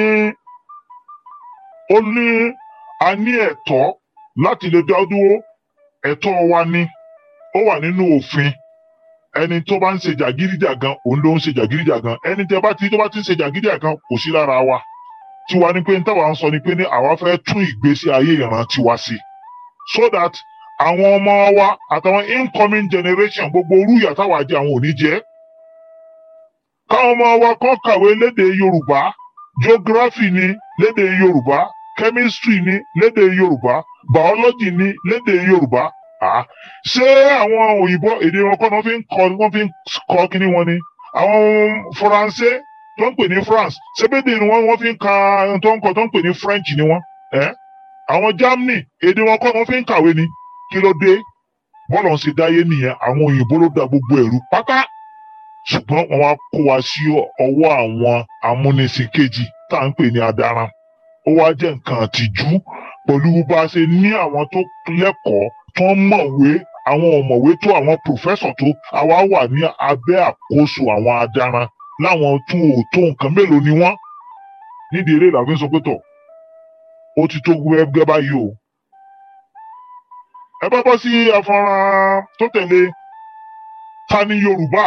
a ní ẹ̀tọ́ láti lè dá dúró ẹ̀tọ́ wa ni ó wà nínú òfin. Ẹni tó bá ń ṣe jàgídíjàgan òun ló ń ṣe jàgídíjàgan ẹni tó bá ti ń ṣe jàgídíjàgan kò sí lára wa. Tiwa ni pé ní táwa ń sọ ni pé ní àwa fẹ́ tún ìgbésí ayé ìran tiwa sí so that àwọn ọmọ wa àtàwọn incoming generation gbogbo orú ìyà táwa jẹ àwọn ò ní jẹ. Káwọn ọmọ wa kọ́ kàwé lédè Yorùbá geography ni lédè Yorùbá chemistry ni lédè Yorùbá biology ni lédè Yorùbá. Ṣé àwọn òyìnbó èdè wọn kọ́ ni wọ́n fi ń kọ́ kíní wọn ni àwọn Faransé tó ń pè ní France ṣébédè ni wọ́n fi ń ka tó ń pè ní French ni wọ́n. Àwọn Germany èdè wọn kọ́ ni wọ́n fi ń kàwé ni kí ló dé bọ́ọ̀lù ṣe dáyé nìyẹn àwọn òyìnbó ló da gbogbo ẹ̀rú pátá ṣùgbọ́n wọ́n wá kó wa sí ọwọ́ àwọn amúnisìn kejì tá à ń pè ní adaran. Ó wá jẹ́ nǹkan àtijú pẹ̀lú bá a ṣe ní àwọn tó lẹ́kọ̀ọ́ tó ń mọ̀wé àwọn ọ̀mọ̀wé tó àwọn pòfẹ́sọ̀ tó àwa wà ní abẹ́ àkóso àwọn adaran láwọn tó nǹkan mélòó ni wọ́n. Nídìí eré ìlàgbé sọ pé tọ̀ ó ti tó gbẹ́gbẹ́ báyìí o. Ẹ bá bọ́ sí afọ́nrán tó tẹ̀lé ta ni Yorùbá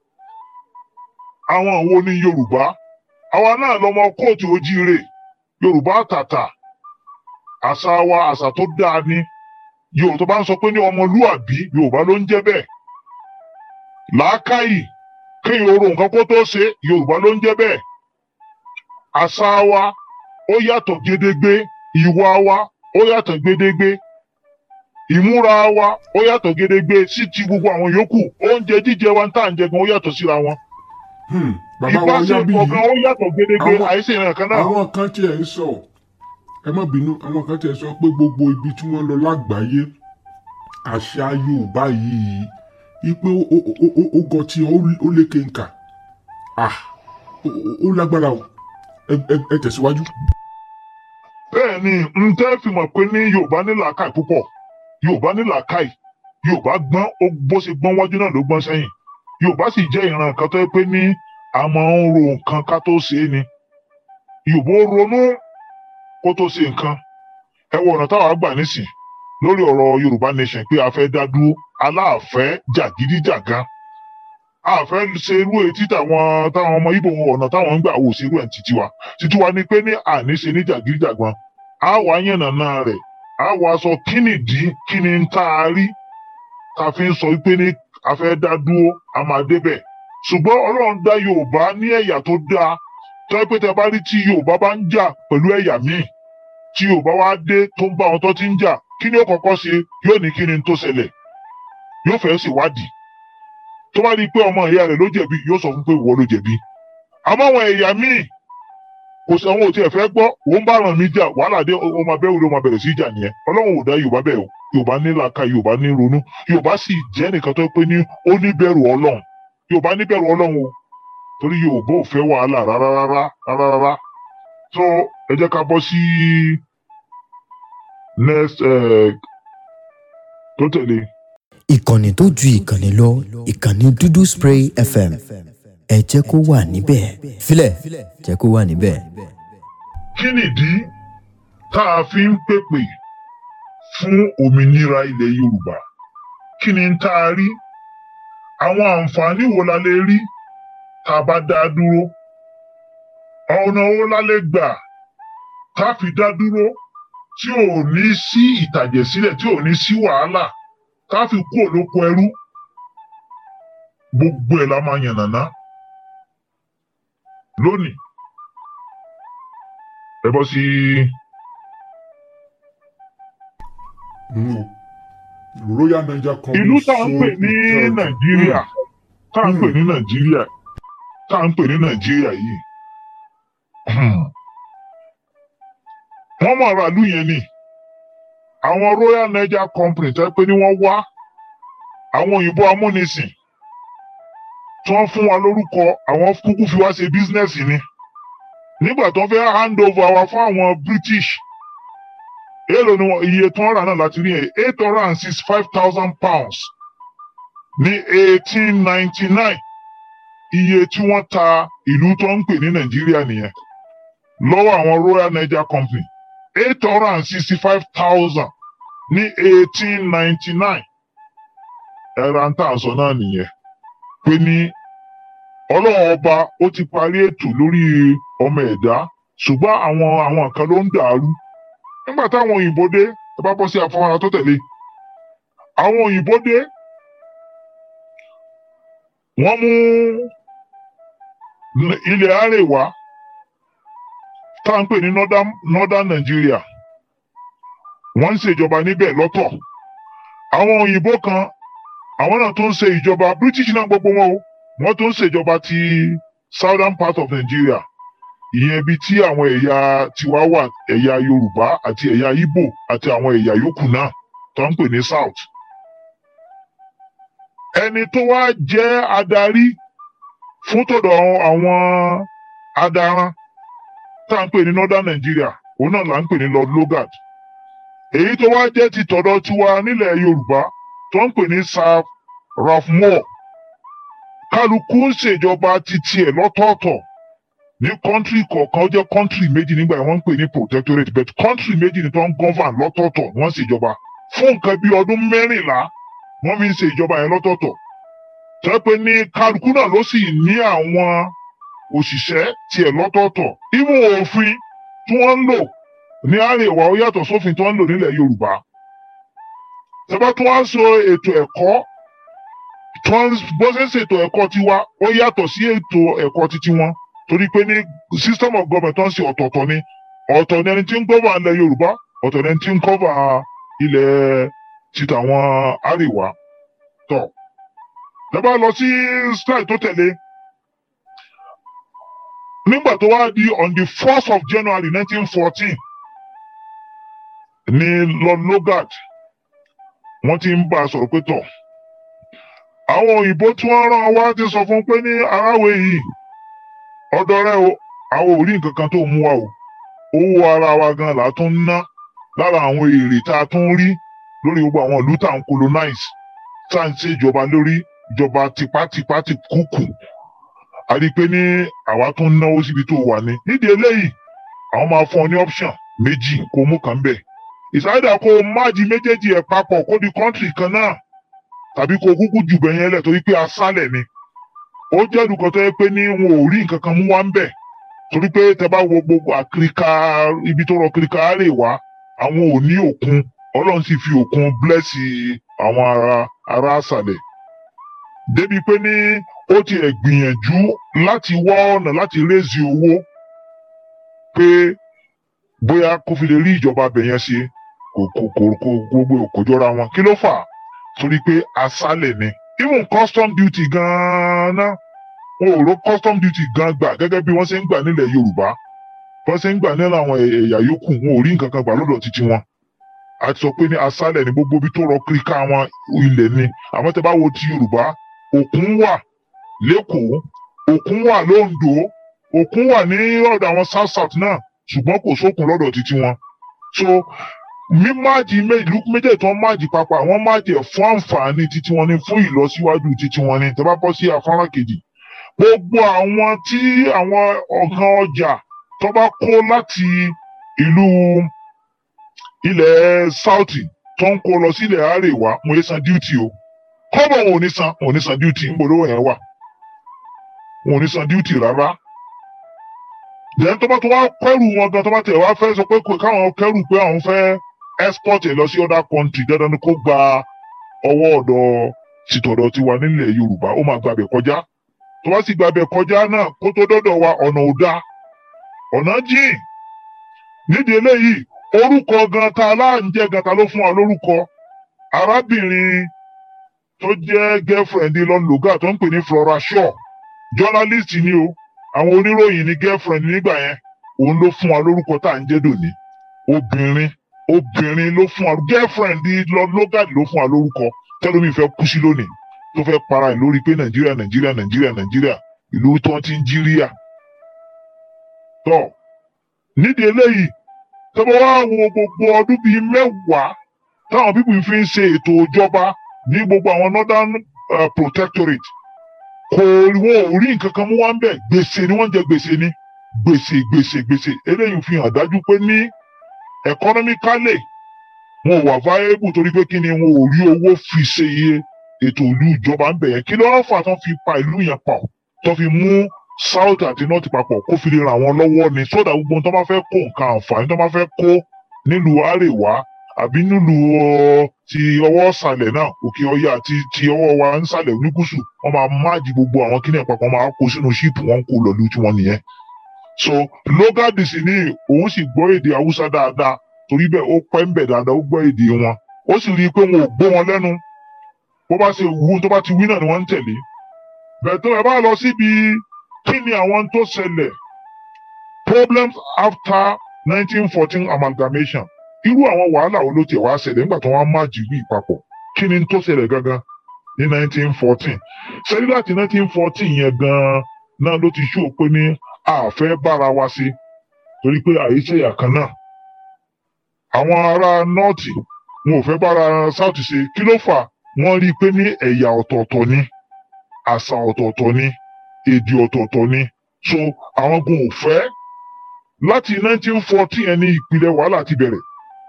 àwọn wo ni Yorùbá àwa náà lọmọ kóòtù ojíire Yorùbá tàtà àṣà wa àṣà tó dáa ni Yorùbá tó bá ń sọ pé ní ọmọlúàbí Yorùbá ló ń jẹ́ bẹ́ẹ̀. Làákàyè kéèyàn ro nǹkan kó tó ṣe Yorùbá ló ń jẹ́ bẹ́ẹ̀. Àṣà wa ó yàtọ̀ gédégbé ìwà wa ó yàtọ̀ gédégbé ìmúra wa ó yàtọ̀ gédégbé sí ti gbogbo àwọn yòókù oúnjẹ jíjẹ wa ń tà ń jẹ gan ó yàtọ̀ síra wọn. Bàbá wa Yábí ìbáṣepọ̀ gan ó yàtọ̀ gédégbé àìsí ìrìn kan náà. Àwọn kan tiẹ̀ ń sọ ẹ má bínú àwọn kan tiẹ̀ sọ pé gbogbo ibi tí wọ́n lọ lágbàáyé àṣà Yorùbá yìí ipe ó gọ tí ó lékè nkà ó lágbára o ẹ tẹ̀síwájú. Bẹ́ẹ̀ ni n tẹ́ fi mọ̀ pé ní Yorùbá ní làákàì púpọ̀ Yorùbá ní làákàì Yorùbá gbọ́n ó bó ṣe gbọ́n wájú náà ló gbọ́n sẹ́yìn Yorùbá sì jẹ́ ìran kan tó yẹ pé ní a máa ń ro nǹkan ká tó ṣe é ni Yorùbá ronú kó tó ṣe nǹkan. Ẹ wo ọ̀nà táwa gbà nísìn lórí ọ̀rọ̀ Yorùbá nation pé a fẹ́ dá dúró aláàfẹ́ jàgídíjàgan a fẹ́ ṣe irú etí táwọn ọmọ Ìgbò ọ̀nà táwọn ń gbà wò sí irú ẹ̀ títí wa ni pé ní àní ṣe ní jàgídíjàgan a wà yànnàná rẹ̀ a wà sọ kí ni ń tá a rí ta fi ń sọ pé ní a fẹ́ dá dúró a máa débẹ̀ ṣùgbọ́n Ọlọ́run dá Yorùbá ní ẹ̀yà tó dáa tó yẹ pé tẹ bá rí tí Yorùbá bá ń jà pẹ̀lú ẹ̀yà míì tí Yorùbá wá dé tó ń bá wọn tó ti ń jà kí ni ó kọ́kọ́ ṣe yóò ní kí ni tó ṣẹlẹ̀ yóò fẹ́ ṣèwádìí tó bá rí i pé ọmọ ìyá rẹ̀ ló jẹ̀bi yóò sọ fún pé ìwọ ló jẹ̀bi àmọ́ àwọn ẹ̀yà míì kò sí àwọn òtí ẹ̀ fẹ́ gbọ́ òun bá ràn mí jà wàhálà dé ó máa bẹ́ẹ̀ wúlò máa bẹ̀rẹ̀ sí ìjà nìyẹn Ọlọ́run ò dá Yorùbá bẹ́ẹ̀ o Yorùbá ní làákà Yorùbá ní ronú Yorùbá sì jẹ́ nìkan tó pé ní ó ní bẹ̀rù Ọlọ́run Yorùbá ní bẹ̀rù Ọlọ́run o torí Yorùbá ò fẹ́ wàhálà rárá so ẹ jẹ́ ká bọ́ sí next tó tẹ̀lé. Ìkànnì tó ju ìkànnì lọ, ìkànnì Dúdú Spray FM. Ẹ jẹ́ kó wà níbẹ̀. Filẹ̀ jẹ́ kó wà níbẹ̀. Kí nìdí tá a fi ń pèpè fún òmìnira ilẹ̀ Yorùbá? Kí ni tá a rí? Àwọn àǹfààní wo la lè rí tá a bá dá dúró? Ọ̀nà wo la lè gbà tá a fi dá dúró tí ò ní sí ìtàjẹ̀sílẹ̀, tí ò ní sí wàhálà, tá a fi kú olóko ẹrú? Gbogbo ẹ̀ la máa yànnàná lónìí. Ẹ bọ́ sí Royal Niger Company. Ìlú tá à ń pè ní Nàìjíríà, tá à ń pè ní Nàìjíríà yìí. Wọ́n mọ̀ ara ìlú yẹn ni. Àwọn Royal Niger Company tẹ́ pé ní wọ́n wá àwọn òyìnbó amúnisìn tí wọ́n fún wa lórúkọ, àwọn kúkú fi wá ṣe bísínẹ́sì ni. Nígbà tó ń fẹ́ hand over wa fún àwọn British, èèlò ni iye tó ń rà náà láti rí ẹ̀ £865,000 ní 1899. Iye tí wọ́n ta ìlú tó ń pè ní Nàìjíríà nìyẹn lọ́wọ́ àwọn Royal Niger Company. 865,000 ní 1899. Ẹ̀rọ ń tà sọ náà nìyẹn pé ní Ọlọ́run ọba ó ti parí ètò lórí ọmọ ẹ̀dá ṣùgbọ́n àwọn kan ló ń dàrú. Nígbà táwọn òyìnbó dé, ẹ bá bọ́ sí afọ́nrán tó tẹ̀lé. Àwọn òyìnbó dé, wọ́n mú ilẹ̀ Àríwá tá à ń pè ní Northern Nigeria, wọ́n ń ṣèjọba níbẹ̀ lọ́tọ̀. Àwọn òyìnbó kan, àwọn náà tó ń ṣe ìjọba, British náà gbogbo wọn o, wọ́n tó ń ṣèjọba ti southern part of Nigeria, ìyẹn ibi tí àwọn ẹ̀yà tiwa wà, ẹ̀yà Yorùbá àti ẹ̀yà Ìgbò àti àwọn ẹ̀yà yòókù náà tó ń pè ní South. Ẹni tó wá jẹ́ adarí fún tọ̀dọ̀ àwọn adaran tá à ń pè ní Northern Nigeria, òun náà là ń pè ní Lord Lugard. Èyí tó wá jẹ́ ti tọ̀dọ̀ tiwa nílẹ̀ Yorùbá tó ń pè ní Sir Ralph Moore. Kálukú ń ṣèjọba titi ẹ̀ lọ́tọ̀ọ̀tọ̀ ní kọ́ńtírì kọ̀ọ̀kan. Ó jẹ́ kọ́ńtírì méjì nígbà yẹn wọ́n ń pè ní protectorate, but kọ́ńtírì méjì ni tó ń govern lọ́tọ̀ọ̀tọ̀ wọ́n ṣèjọba fún nǹkan bí ọdún 14 wọ́n fi ń ṣe ìjọba yẹn lọ́tọ̀ọ̀tọ̀. Tẹ́ pé ní kálukú náà ló sì ní àwọn òṣìṣẹ́ tiẹ̀ lọ́tọ̀ọ̀tọ̀. Ìmú òfin tí wọ́n ń lò ní Àríwá ó yàtọ̀ sófin tí wọ́n ń lò nílẹ̀ Yorùbá. Tẹ́ bá tún wá ń sọ ètò ẹ̀kọ́, bó ṣe ń ṣètò ẹ̀kọ́ tiwa ó yàtọ̀ sí ètò ẹ̀kọ́ titi wọn, torí pé ní system of government tó ń ṣe ọ̀tọ̀ọ̀tọ̀ ni. Ọ̀tọ̀ ni ẹni tí ń cover ilẹ̀ Yorùbá, ọ̀tọ̀ ni ẹni tí ń cover ilẹ̀ títà àwọn Àríwá. Tọ́ ẹ bá lọ sí slide tó tẹ̀lé. Nígbà tó wá di on the 1st of January 1914 ní Lord Lugard wọ́n ti ń bá a sọ̀rọ̀ pé tọ̀ àwọn òyìnbó tí wọ́n rán wá ti sọ fún pé ní aráwé yìí ọ̀dọ̀ rẹ̀ o, àwọn ò rí nǹkan kan tó mú wa o, owó ara wa gan la tún ná lára àwọn èrè tá a tún rí lórí gbogbo àwọn ìlú tá à ń colonize, tá à ń ṣe ìjọba lórí ìjọba tipátipá ti kúkù. A rí i pé ní àwa tún náwó síbi tó wà ní. Nídìí eléyìí àwọn máa fún ọ ní option méjì kó mú kan bẹ̀. Ìsáyédà kó máàjì méjèèjì ẹ̀ papọ̀ kó di country kan náà, tàbí kó kúkú jù bẹ́yẹn lẹ̀ torí pé aṣálẹ̀ ni. ó jẹ́ ìlú kan tó yẹ pé ní wọn ò rí nǹkan kan mú wá ń bẹ̀ torí pé tẹ bá wo gbogbo àkìríkà ibi tó rọ kìríkà àárẹ̀ wá àwọn ò ní òkun ọlọ́run sì fi òkun blẹ́sì àwọn ará àṣàlẹ̀ débi pé ní ó tiẹ̀ gbìyànjú láti wá ọ̀nà láti rézì owó pé bóyá kó fi lè rí ìjọba abẹ̀yẹn ṣe gbogbo kò jọra wọn kí ló fà á torí pé aṣálẹ̀ ni even custom duty gan-an wọn ò rò custom duty gan gbà gẹ́gẹ́ bí wọ́n ṣe ń gbà nílẹ̀ Yorùbá wọ́n ṣe ń gbà nílẹ̀ àwọn ẹ̀yà yòókù wọn ò rí nǹkan kan gbà lọ́dọ̀ títí wọn a ti sọ pé ní aṣálẹ̀ ní gbogbo ibi tó rọ kíríkà wọn ilẹ̀ ni àmọ́ tẹ́ bá wo ti Yorùbá òkun wà lẹ́kọ̀ọ́ òkun wà lóńdó òkun wà ní ọ̀dọ̀ àwọn south náà ṣùgbọ́n kò sókun lọ́dọ̀ títí wọn so mímáàjì ìlú méjèèjì tó ń máàjì papọ̀ àwọn máàjì ẹ̀ fún àǹfààní títí wọn ni fún ìlọsíwájú títí wọn ni tẹ́ bá bọ́ sí afárá kejì gbogbo àwọn tí àwọn ọ̀gá ọjà tó bá kó láti ìlú ilẹ̀ south tó ń kó lọ sí ilẹ̀ àríwá wọn yé san duty o kọ́bọ̀ wọn ò ní san duty ń bolówó yẹn wà wọn ò ní san duty rárá then tó bá tó wá kẹ́rù wọn gan tó bá tẹ̀ wá fẹ́ sọ pé káwọn kẹ́rù pé àwọn fẹ́ export ẹ̀ lọ sí other country dandan ni kó gba ọwọ́ ọ̀dọ̀ tìtọ̀dọ̀ tiwa nílẹ̀ Yorùbá ó máa gbàbẹ̀ kọjá tó bá sì gbàbẹ̀ kọjá náà kó tó dọ́dọ̀ wa ọ̀nà ò dáa ọ̀nà jìn nídìí eléyìí orúkọ gan ta aláǹjẹ gan ta ló fún wa lórúkọ arábìnrin tó jẹ́ girlfriend Elon Loga tó ń pè ní Flora Shaw journalist ni o àwọn oníròyìn ní girlfriend nígbà yẹn òun ló fún wa lórúkọ tá à ń jẹ́ dòní obìnrin ló fún wa girlfriend Elon Loga ló fún wa lórúkọ tẹ́lómi fẹ́ kú sí lónìí tó fẹ́ para ẹ̀ lórí pé Nàìjíríà ìlú tó ti ń jíríà tọ́ nídìí eléyìí tọ́bọ̀ wá wo gbogbo ọdún bíi mẹ́wàá táwọn pípù fi ń ṣe ètò ìjọba ní gbogbo àwọn northern protectorate kò wọ́n ò rí nǹkan kan mú wá ń bẹ̀ gbèsè ni wọ́n jẹ gbèsè ni gbèsè eléyìí fi hàn dájú pé ní economically wọn ò wà viable torí pé kí ni wọn ò rí owó fi ṣe iye ètò ìlú ìjọba ń bẹ̀ yẹn kí ló wá fà tán fi pa ìlú yẹn pọ̀ tó fi mú south àti north papọ̀ kó fi lè ràn wọ́n lọ́wọ́ ni sódà gbogbo tó bá fẹ́ kó nǹkan àǹfààní tó bá fẹ́ kó nílùú àríwá àbí nílùú ti ọwọ́ ìsàlẹ̀ náà òkè ọya àti ti ọwọ́ wa ń sàlẹ̀ ní gúúsù wọ́n máa máàjì gbogbo àwọn kíní àpapọ̀ máa kó sínú ṣíìpù wọn kó lọ́lú tí wọ́n nìyẹn. so Logadi sì ní òun sì gbọ́ èdè haúsá dáadáa torí bẹ́ẹ̀ ó pẹ́ ń bẹ̀ dáadáa ó gbọ́ èdè wọn ó sì rí i pé wọn ò gbọ́ wọn lẹ́nu bó bá ṣe wù ú tó bá ti wí náà ni wọ́n ń tẹ̀lé bẹ́ẹ̀ tó ẹ bá lọ síbi kí ni àwọn tó ṣẹlẹ̀ problems after 1914 amalgamation irú àwọn wàhálà wo ló tiẹ̀ wá ṣẹlẹ̀ nígbà tó wọ́n máa jìbì papọ̀ kí ni tó ṣẹlẹ̀ gangan ní 1914 ṣẹlẹ̀ láti 1914 yẹn gan-an náà ló ti ṣó pé ní àfẹ́ bára wa sí torí pé àyíṣẹ́yà kan náà àwọn ará nọ́ọ̀tì wọn ò fẹ́ bára south ṣe kí ló fà wọ́n rí i pé ní ẹ̀yà ọ̀tọ̀ọ̀tọ̀ ni àṣà ọ̀tọ̀ọ̀tọ̀ ni èdè ọ̀tọ̀ọ̀tọ̀ ni so àwọn gun ò fẹ́ láti 1914 ẹni ìpìlẹ̀ wàhálà ti bẹ̀rẹ̀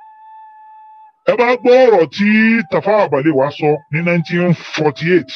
ẹ bá gbọ́ ọ̀rọ̀ tí Tafawa Balewa sọ ní 1948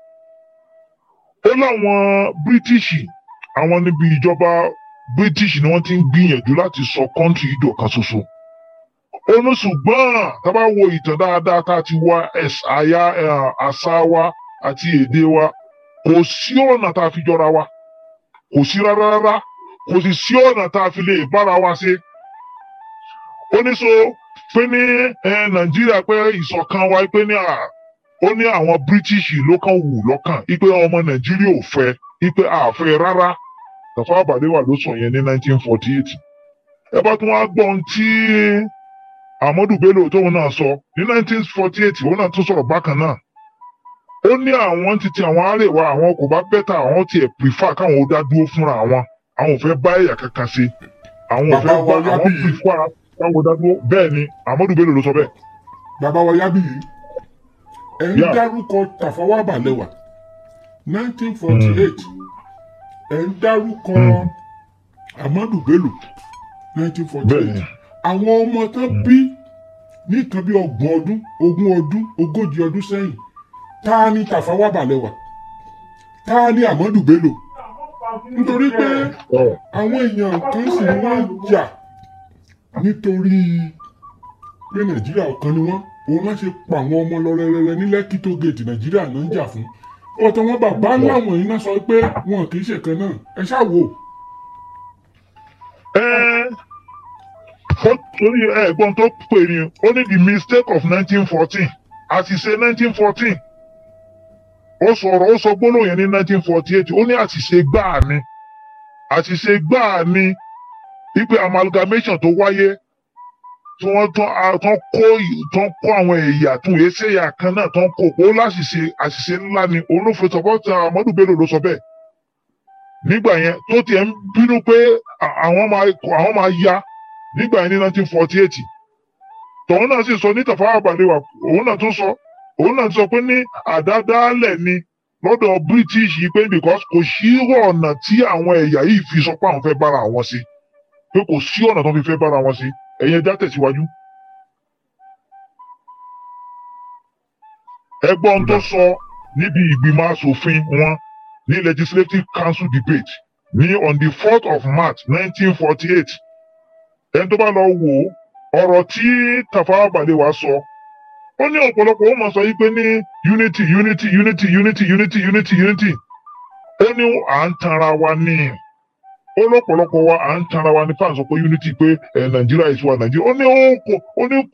ó láwọn British àwọn níbi ìjọba British ni wọ́n ti ń gbìyànjú láti sọ kọ́ńtì ìdọ̀kan ṣoṣo ó ní ṣùgbọ́n tá bá wo ìtàn dáadáa tá a ti wá àṣà wa àti èdè wa kò sí ọ̀nà tá a fi jọra wa kò sí rárá kò sì sí ọ̀nà tá a fi lè bára wa ṣe. ó ní so pé ní Nàìjíríà pé ìṣọ̀kan wa pé ní ó ní àwọn British ló kàn wù lọ́kàn ipe ọmọ Nàìjíríà ò fẹ́ ipe àfẹ́ rárá Tafawa Balewa ló sọ yẹn ní 1948. ẹ bá tún wá gbọ́ ohun tí Ahmadu Bello tóun náà sọ ní 1948 òun náà tún sọ̀rọ̀ bákan náà. ó ní àwọn títí àwọn àríwá àwọn kò bá bẹ́tà àwọn tiẹ̀ prefer káwọn ó dá dúró fúnra àwọn ò fẹ́ bá ẹ̀yà kankan ṣe àwọn ò fẹ́ bá àwọn prefer káwọn ó dá dúró bẹ́ẹ̀ ni Ahmadu Bello ló sọ bẹ́ẹ̀. bàbá wa Yabiyi ẹ ń dárúkọ Tafawa Balewa 1948 ẹ ń dárúkọ Ahmadu Bello 1948 àwọn ọmọ tán bí ní nǹkan bí 30 ọdún 20 ọdún 40 ọdún sẹ́yìn ta ni Tafawa Balewa ta ni Ahmadu Bello nítorí pé àwọn èèyàn kan sì ni wọ́n jà nítorí pé Nàìjíríà ọ̀kan ni wọ́n òun náà ṣe pa àwọn ọmọ lọ rẹrẹrẹ ní Lekki tó gèètì Nàìjíríà náà ń jà fún ọ̀tọ̀ wọn bàbá láwọn yìí náà sọ pé wọn kì í ṣe kan náà ẹ ṣáà wò. Torí ẹ̀gbọ́n tó pè ní ó ní the mistake of 1914 àṣìṣe 1914 ó sọ gbólóhùn yẹn ní 1948 ó ní àṣìṣe gbáà ni wípé amalgamation tó wáyé tí wọ́n tán kó àwọn ẹ̀yà tún èsè ẹ̀yà kan náà tán kó ó àṣìṣe ńlá ni olófin sọpọ́tà Ahmadu Bello ló sọ bẹ́ẹ̀ nígbà yẹn tó tiẹ̀ ń bínú pé àwọn máa ya nígbà yẹn ní 1948 tọ̀hún náà sì sọ ní Tafawa Balewa òun náà sọ pé ní àdádálẹ̀ ni lọ́dọ̀ British yìí pé because kò sí ọ̀nà tí àwọn ẹ̀yà yìí fi sọ pé àwọn fẹ́ bára wọn sí pé kò sí ọ̀nà tó fi fẹ́ bára wọn sí ẹ̀yin ẹja tẹ̀síwájú. ẹgbọ́n tó sọ níbi ìgbìmọ̀ asòfin wọn ní Legislative Council debate ní on the 4th of March 1948 ẹni tó bá lọ wò ọ̀rọ̀ tí Tafawa Balewa sọ ó ní ọ̀pọ̀lọpọ̀ ó mọ̀ sọ yí pé ní unity ó ní à ń tanra wa ní ó lọ́pọ̀lọpọ̀ wa à ń tanra wa ní fáwọn sọ pé unity pé Nàìjíríà ìṣúwà Nàìjíríà ó ní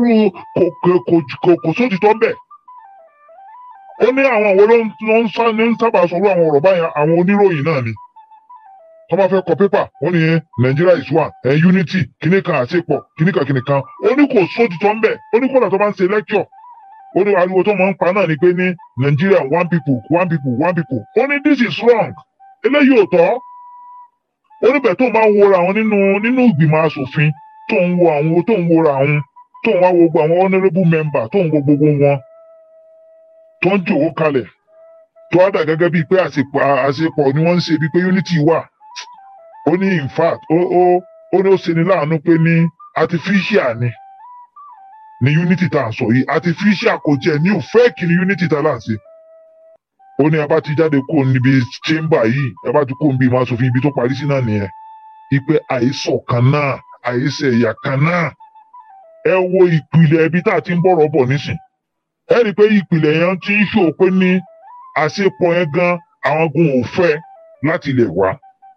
kò sóòtítọ́ bẹ́ẹ̀ ó ní àwọn wo ló ń sábà sọ̀rọ̀ àwọn ọ̀rọ̀ báyìí àwọn oníròyìn náà ni tó bá fẹ́ kọ pépà ó ní Nàìjíríà ìṣúwà unity kìnìkan àṣepọ̀ kìnìkan ó ní kò sóòtítọ́ bẹ́ẹ̀ ó ní kódà tó bá ń ṣe lecture ó ní ariwo tó máa ń pa náà ni pé ní Nàìjíríà one people ó ní this is wrong eléyìí ò tọ́ oníbẹ̀ tó máa ń wora àwọn nínú ìgbìmọ̀ asòfin tó ń wora àwọn tó ń wá gbogbo àwọn honourable member tó ń wo gbogbo wọn tó ń jòwó kalẹ̀ tó á dà gẹ́gẹ́ bíi pé àṣepọ̀ ni wọ́n ń ṣe bíi pé unity wà ó ní in fact ó ní ó ṣe ní láàánú pé ní artificial ni unity tá à ń sọ yìí artificial kò jẹ́ ní fake ni unity tá à ń ṣe. ó ní abá ti jáde kó níbi chamber yìí abá ti kó níbi ìmọ̀ asòfin ibi tó parí sí náà nìyẹn ipe àìsàn kan náà àìsàn ẹ̀yà kan náà ẹ wo ìpìlẹ̀ ibi tá a ti ń bọ̀rọ̀ bọ̀ nísìn ẹ rí i pé ìpìlẹ̀ yẹn ti ń ṣò pé ní àṣepọ̀ yẹn gan àwọn gun ò fẹ́ láti lè wá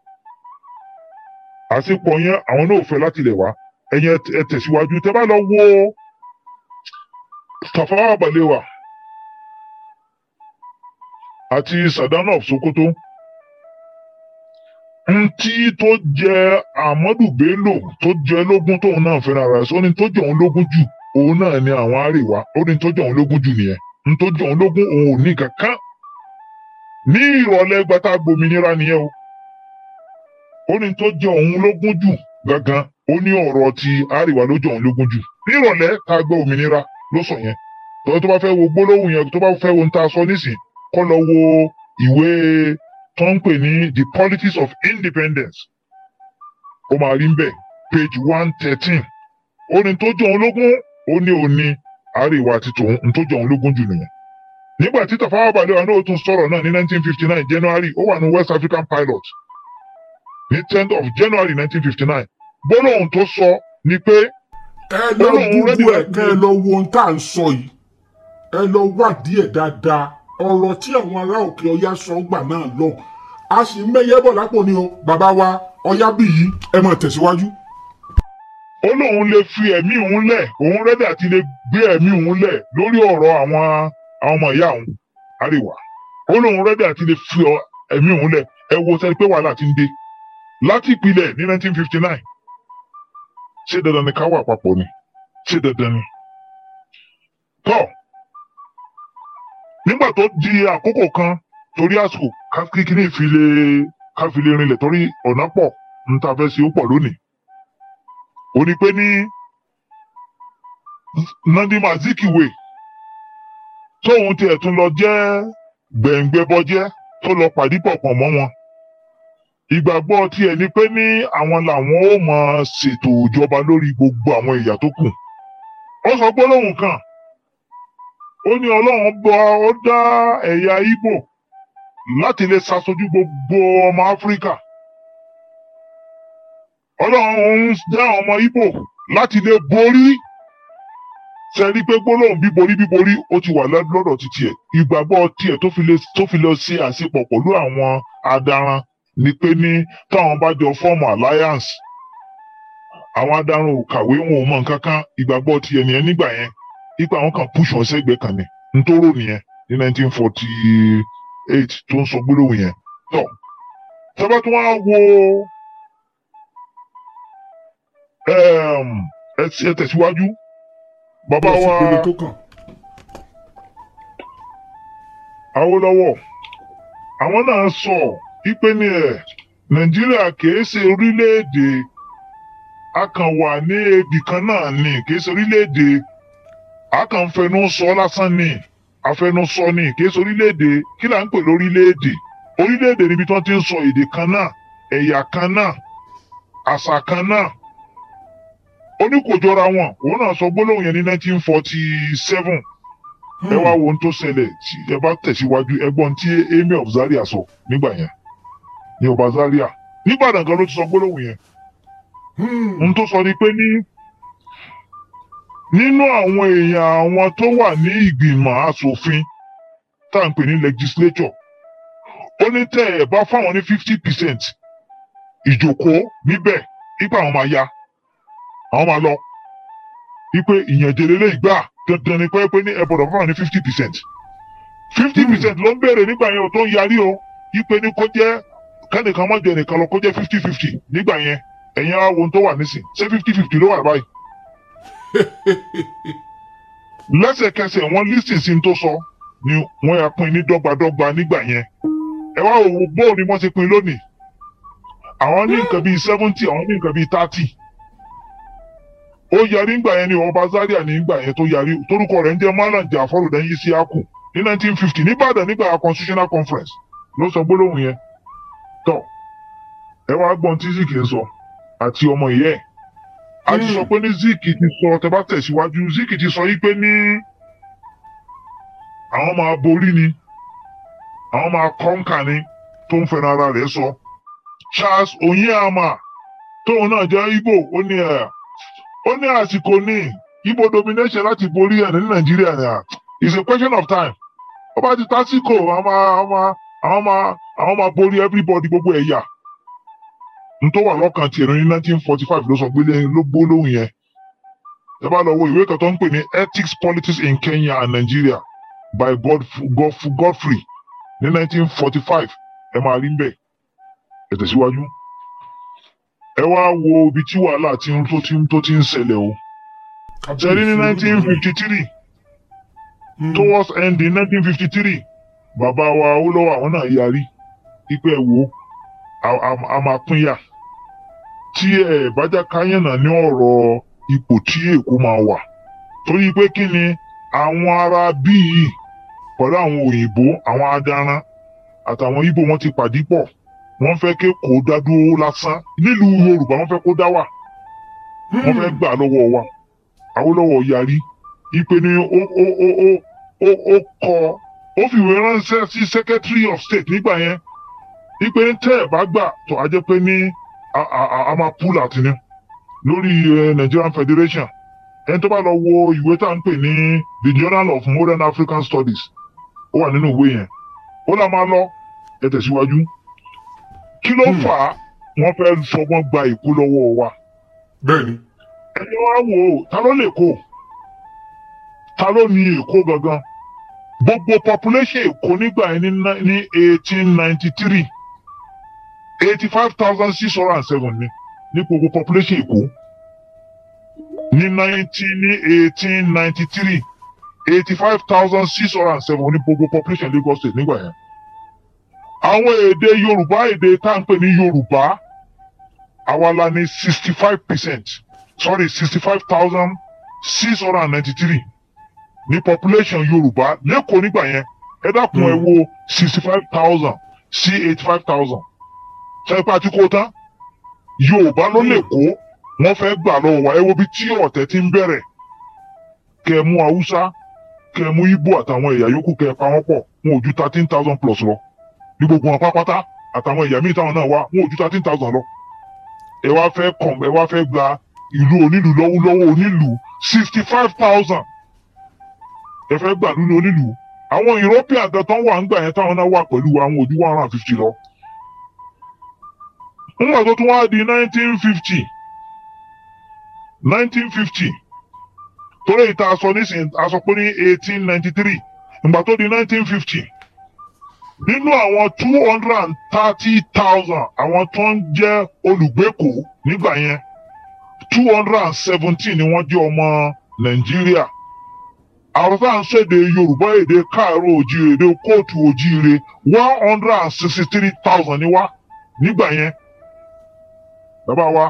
àṣepọ̀ yẹn àwọn náà ò fẹ́ láti lè wá ẹ̀yẹn ẹ tẹ̀síwájú tẹ́ bá lọ wo Tafawa Balewa àti Sadano of Sokoto ntí tó jẹ Ahmadu Bello tó jẹ lógún tóun náà fẹ́ràn ara sọ ní tó jẹ òun lógún jù òun náà ni àwọn àríwá ó ní tó jẹ òun lógún jù nìyẹn ntó jẹ òun lógún òun ò ní kankan ní ìrọ̀lẹ́ gbàtà gbòmìnira nìyẹn o ó ní tó jẹ òun lógún jù gangan ó ní ọ̀rọ̀ ti àríwá ló jẹ òun lógún jù ní ìrọ̀lẹ́ ká gbọ́ òmìnira ló sọ yẹn tó bá fẹ́ wo gbólóhùn yẹn tó bá fẹ́ wo ń ta sọ nísìn kọ́ lọ wo ìwé tó ń pè ní The Politics of Independence ó máa rí bẹ́ẹ̀ page 113 ó ní tó jọ òun lógún ó ní òní àríwá àti tòun ń tó jọ òun lógún jù nìyẹn. nígbà tí Tafawa Balewa náà tún sọ̀rọ̀ náà ní 1959 January ó wà ní West African Pilot ní 10th of January 1959 gbólóhùn tó sọ ni pé ẹ lọ Google ẹ kẹ́ ẹ lọ wo ohun tá à ń sọ yìí ẹ lọ wádìí ẹ̀ dáadáa ọ̀rọ̀ tí àwọn ará òkè ọya sọ gbà náà lọ a sì ń mẹ́yẹ́ bọ̀ lápò ni o bàbá wa ọya bí yìí ẹ máa tẹ̀síwájú. ó lóun lè fi ẹ̀mí òun lẹ̀ òun rẹ́dí àti lè gbé ẹ̀mí òun lẹ̀ lórí ọ̀rọ̀ àwọn ọmọ ìyá òun àríwá ó lóun rẹ́dí àti lè fi ẹ̀mí òun lẹ̀ ẹ wo sẹ́ni pé wàhálà ti ń dé láti ìpìlẹ̀ ní 1959 ṣé dandan ni ká wà papọ̀ ni ṣé dandan ni. tọ́ nígbà tó di àkókò kan torí àsìkò kíkiri káfílẹ rinlẹ̀ torí ọ̀nà pọ̀ ń ta fẹ́ sí ó pọ̀ lónìí. ó ní pé ní Nnamdi Azikiwe tóun tiẹ̀ tún lọ jẹ́ gbẹ̀ngbẹ̀bọjẹ́ tó lọ pàdípọ̀ pọ̀ mọ́ wọn. ìgbàgbọ́ tiẹ̀ ni pé ní àwọn làwọn ó máa ṣètò ìjọba lórí gbogbo àwọn ẹ̀yà tó kù. ó sọ gbólóhùn kan ó ní Ọlọ́run bá ó dá ẹ̀yà Ìgbò láti lè ṣàṣojú gbogbo ọmọ Áfíríkà. Ọlọ́run ń dá ọmọ Ìgbò láti lè borí. Ṣé rí pé gbólóhùn bíborí ó ti wà lọ́dọ̀ títí ẹ̀. Ìgbàgbọ́ tiẹ̀ tó fi lọ sí àṣepọ̀ pẹ̀lú àwọn adaran ni pé ní táwọn bá jọ fọ́ọ̀mù alliance. Àwọn adaran ò kàwé, wọn ò mọ nǹkan kan. Ìgbàgbọ́ tiẹ̀ nìyẹn nígbà yẹn. Ipa àwọn kan push wọn sẹ́gbẹ̀ẹ́ kan ni. Ntóró nìyẹn ní 1948 tó ń sọ gbólóhùn yẹn. Tọ́ sábà tó wá wo ẹ tẹ̀síwájú. Bàbá wa Awólọ́wọ̀ àwọn náà sọ wípé ní Nàìjíríà kìí ṣe orílẹ̀-èdè akànwà ní ebì kan náà ni kìí ṣe orílẹ̀-èdè akànfẹnu sọ lásán ni afẹnusọ ni kìí ṣe orílẹ̀-èdè kí là ń pè lórílẹ̀-èdè orílẹ̀-èdè níbi tí wọ́n ti ń sọ èdè kan náà ẹ̀yà kan náà àṣà kan náà ó ní kò jọra wọn òun náà sọ gbólóhùn yẹn ní 1947 ẹ wá wo ohun tó ṣẹlẹ̀ tí ẹ bá tẹ̀síwájú ẹgbọ́n tí Emir of Zaria sọ nígbà yẹn ní ọba Zaria nígbàdàn kan ló ti sọ gbólóhùn yẹn ohun tó sọ ni pé nínú àwọn èèyàn àwọn tó wà ní ìgbìmọ̀ asòfin tá à ń pè ní legislature ó ní tẹ́ ẹ bá fáwọn ní 50% ìjókòó níbẹ̀ nípa àwọn máa ya àwọn máa lọ wípé ìyànjẹ lélẹ́yìí gbà dandan ni pé ní ẹ gbọ́dọ̀ fáwọn ní 50%. 50% ló ń béèrè nígbà yẹn tó ń yarí o wípé ní kó jẹ́ kẹ́nìkan má jẹ nìkan lọ kó jẹ́ 50-50 nígbà yẹn ẹ̀yin á wo ohun tó wà nísìn ṣé 50-50 ló wà báyìí. lẹ́sẹ̀kẹsẹ̀ wọ́n lísìn sí tó sọ ni wọ́n yà pín ní dọ́gbadọ́gba nígbà yẹn ẹ wá wò bóun ni wọ́n ti pín lónìí àwọn ní nǹkan bíi 70 àwọn ní nǹkan bíi 30. Ó yarí ngbà yẹn ni ọba Zaria ní ngbà yẹn tó yarí torúkọ rẹ̀ ń jẹ́ Malam Jafaru Dan Isiaku ní 1950 nìbàdàn nígbà constitutional conference ló sọ gbólóhùn yẹn. Tọ́ ẹ wá gbọ́n tí Zik sọ àti ọmọ ìyá ẹ̀ a ti sọ pé ní Zik ti sọ tẹ bá tẹ̀síwájú Zik ti sọ yí pé ní àwọn máa borí ni àwọn máa kọ́ńkà ni tó ń fẹ́ràn ara rẹ̀ sọ. Charles Onyeama tóun náà jẹ́ Igbo ó ní àsìkò ní Igbo domination láti borí ẹ̀ ní Nàìjíríà ni it's a question of time. Ó bá ti tásìkò àwọn máa borí everybody gbogbo ẹ̀yà. N tó wà lọ́kàn tiẹ̀ ní 1945 ló sọ ló gbólóhùn yẹn. Ẹ bá lọ wo ìwé kan tó ń pè ní Ethics, Politics in Kenya and Nigeria by Godfrey ní 1945 ẹ máa rí mbẹ̀ ẹ tẹ̀síwájú. Ẹ wá wo ibi tí wàhálà tó ti ń ṣẹlẹ̀ o. Ṣẹ̀rí ní 1953 towards end in 1953 bàbá wa Awólọ́wọ̀ àwọn náà yarí pípẹ́ wo a máa pínyà tí ẹ bájá káyànnà ní ọ̀rọ̀ ipò tí Èkó máa wà torí pé kí ni àwọn ará bíi pẹ̀lú àwọn òyìnbó àwọn adaran àtàwọn Ìgbò wọn ti pàdé pọ̀ wọ́n fẹ́ kí kò dá dúró lásán nílùú Yorùbá wọ́n fẹ́ kó dá wà wọ́n fẹ́ gbà lọ́wọ́ wa Awólọ́wọ̀ yarí ipe ni ó fìwé ránṣẹ́ sí Secretary of State nígbà yẹn ipe tẹ́ ẹ̀ bá gbà tó a jẹ́ pé ní a máa pull out ní lórí Nigerian Federation ẹni tó bá lọ wo ìwé tá à ń pè ní The Journal of Modern African Studies ó wà nínú ìwé yẹn ó là máa lọ ẹ tẹ̀síwájú. Kí ló fà á wọ́n fẹ́ fọgbọ́n gba Èkó lọ́wọ́ wa. Bẹ́ẹ̀ni. Ẹni wá wò ó ta ló lè kó ta ló ní Èkó gangan gbogbo population Èkó nígbà yẹn ní 1893 85,607 ní gbogbo population Èkó ní 1893 85,607 ní gbogbo population Lagos State nígbà yẹn. Àwọn èdè Yorùbá èdè tá à ń pè ní Yorùbá àwa la ní 65,693 ní population Yorùbá lẹ́kọ̀ọ́ nígbà yẹn ẹ dákun ẹ wo 65,000 sí 85,000 ṣe pé àti kó tán Yorùbá ló lè kó wọ́n fẹ́ gbà lọ́wọ́ wa ẹ wo bí tí ọ̀tẹ̀ ti ń bẹ̀rẹ̀ kẹ́ mú Haúsá kẹ́ mú Ìgbò àtàwọn ẹ̀yà yòókù kẹ́ pa wọ́n pọ̀ wọn ò ju 13,000 plus lọ ní gbogbo wọn pápátá àtàwọn ẹ̀yà míì táwọn náà wá wọn ò ju 13,000 lọ. ẹ wá fẹ́ gba ìlú onílù lọ́wọ́ onílù 65,000. ẹ fẹ́ gbà nínú onílù. àwọn European gan tán wà ń gbà yẹn táwọn náà wà pẹ̀lú àwọn òjú 150 lọ. nígbà tó tún wá di 1950 torí ìta aṣọ nísìnyí aṣọ pé ní 1893 ìgbà tó di 1950 nínú àwọn 230,000 àwọn tó ń jẹ́ olùgbéko nígbà yẹn 217 ni wọ́n jẹ́ ọmọ Nàìjíríà. àwọn tá à ń ṣèdè Yorùbá èdè káàárọ̀ oòjíire èdè kóòtù oòjíire 163,000 ni wá nígbà yẹn bàbá wa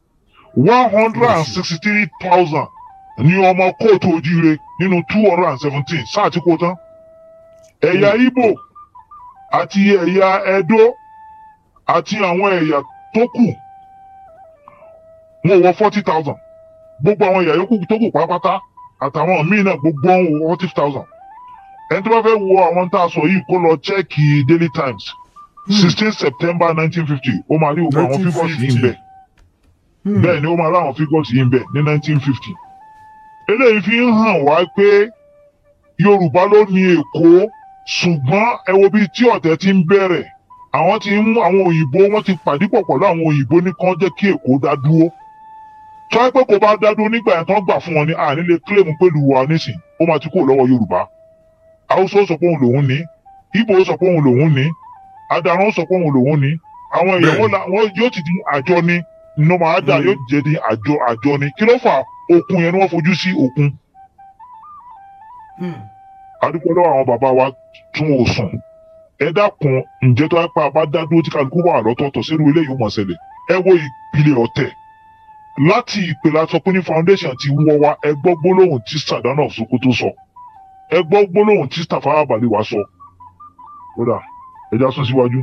163,000 ni ọmọ kóòtù oòjíire nínú 217 sáà tí kò tán. ẹ̀yà Ìgbò àti ẹ̀yà Ẹdó àti àwọn ẹ̀yà tó kù wọn wọ 40,000 gbogbo àwọn ẹ̀yà yòókù tó kù pátápátá àtàwọn míì náà gbogbo wọn wọ 40,000. ẹni tó bá fẹ́ wo àwọn tá a sọ yìí kó lọ chẹ́ẹ̀kì Daily Times 16 September 1950 ó máa rí gbogbo àwọn figures yìí ń bẹ. bẹ́ẹ̀ ni ó máa rí àwọn figures yìí ń bẹ ní 1950. eléyìí fi ń hàn wá pé Yorùbá ló ní Èkó ṣùgbọ́n ẹ wo bí tí ọ̀tẹ̀ ti ń bẹ̀rẹ̀ àwọn ti mú àwọn òyìnbó wọn ti pàdé pọ̀ pẹ̀lú àwọn òyìnbó ní kán jẹ́ kí Èkó dá dúró. tó ẹ pé kò bá dá dúró nígbà yẹn tán gbà fún wọn ní àní lè claim pẹ̀lú wa nísìn ó máa ti kó lọ́wọ́ Yorùbá. Haúsá sọ pé òun lòun ní Ìgbò sọ pé òun lòun ní Adarán sọ pé òun lòun ní àwọn èèyàn wọn yóò ti di àjọ ní nọmọ àdá yóò jẹ di àjọ ní kí ló fà òkun yẹn ni wọ́n fojú sí òkun. adúpẹ́ lọ́wọ́ àwọn bàbá wa tún ò sùn ẹ dákun ǹjẹ́ tó apá bá dá dúró tí kálukú wà lọ́tọ̀ọ̀tọ̀ sínú eléyìí ó mọ̀ ṣẹlẹ̀ ẹ wo ìpìlẹ̀ ọ̀tẹ̀ láti ìpìlẹ̀ àtọkùnrin foundation ti wọ́ wa ẹ gbọ́ gbólóhùn tí Sàdánà Sókótó sọ ẹ gbọ́ gbólóhùn tí Tafawa Balewa sọ kódà ẹ já sún síwájú.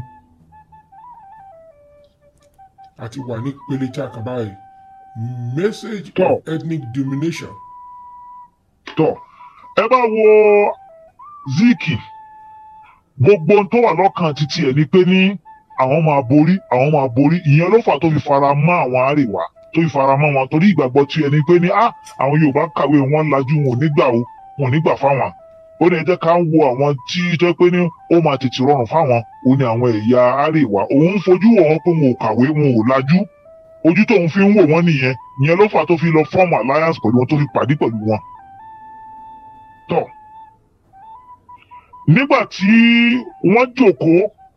a ti wà ní pele tí a kà báyìí message of ethnic domination. tọ́ ẹ bá wo Zik gbogbo ohun tó wà lọ́kàn títí ẹ̀ ni pé ní àwọn máa borí ìyẹn ló fà tó fi fara mọ́ àwọn àríwá tó fi fara mọ́ wọn torí ìgbàgbọ́ tí ẹ ní pé ní àwọn Yorùbá kàwé wọn lajú wọn ò nígbà fáwọn ó ní ẹ jẹ́ ká wo àwọn tí jẹ́ pé ní ó máa tètè rọrùn fáwọn ó ní àwọn ẹ̀yà àríwá òun fojú wò wọn pé wọn ò kàwé wọn ò lajú ojú tóun fi ń wò wọn nìyẹn ìyẹn ló fà tó fi lọ form alliance pẹ̀lú wọn tó fi pàdé pẹ̀lú wọn. tọ́ nígbà tí wọ́n jókòó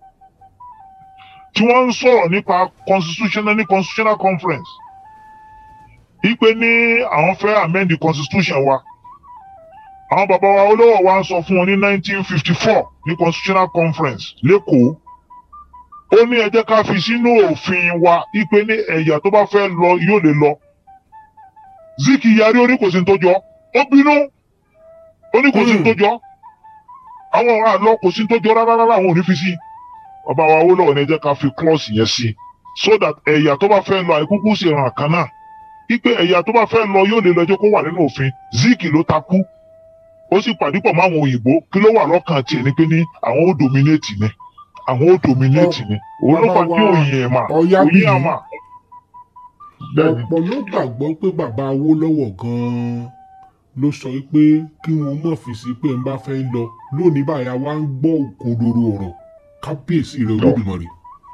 tí wọ́n ń sọ̀rọ̀ nípa constitutional conference ipe ní àwọn fẹ́ amend the constitution wa àwọn bàbá wa olówó wa ń sọ fún wọn ní 1954 ní constitutional conference lẹ́kọ̀ọ́ ó ní ẹ jẹ́ ká fi sínú òfin wa ipe ní ẹ̀yà tó bá fẹ́ lọ yóò lè lọ Zik yarí ó ní kò sí ní tó jọ ó bínú ó ní kò sí ní tó jọ àwọn ọ̀rọ̀ àlọ́ kò sí tó jọ rárá àwọn ò ní fi sí bàbá wa Awólọ́wọ̀ ní ẹ jẹ́ ká fi clause yẹn sí so that ẹ̀yà tó bá fẹ́ lọ àìkúkú sí ìran kan náà wípé ẹ̀yà tó bá fẹ́ lọ yóò lè lọ ẹjọ́ kó wà nínú òfin Zik ló takú ó sì pàdé pọ̀ mọ́ àwọn òyìnbó kí ló wà lọ́kàn tiẹ̀ ni pé ní àwọn ó dominate ni òun ló fà kí òyìn ẹ̀ mà òyìn àmà. ọ̀pọ̀ ló gbàgbọ́ pé bàbá Awólọ́wọ̀ gan-an ló sọ pé kí wọn mọ̀ fi sí pé n bá fẹ́ lọ lónìí báyà wá ń gbọ́ òkodoro ọ̀rọ̀ kábíyèsí rẹ̀ Olódùmarè.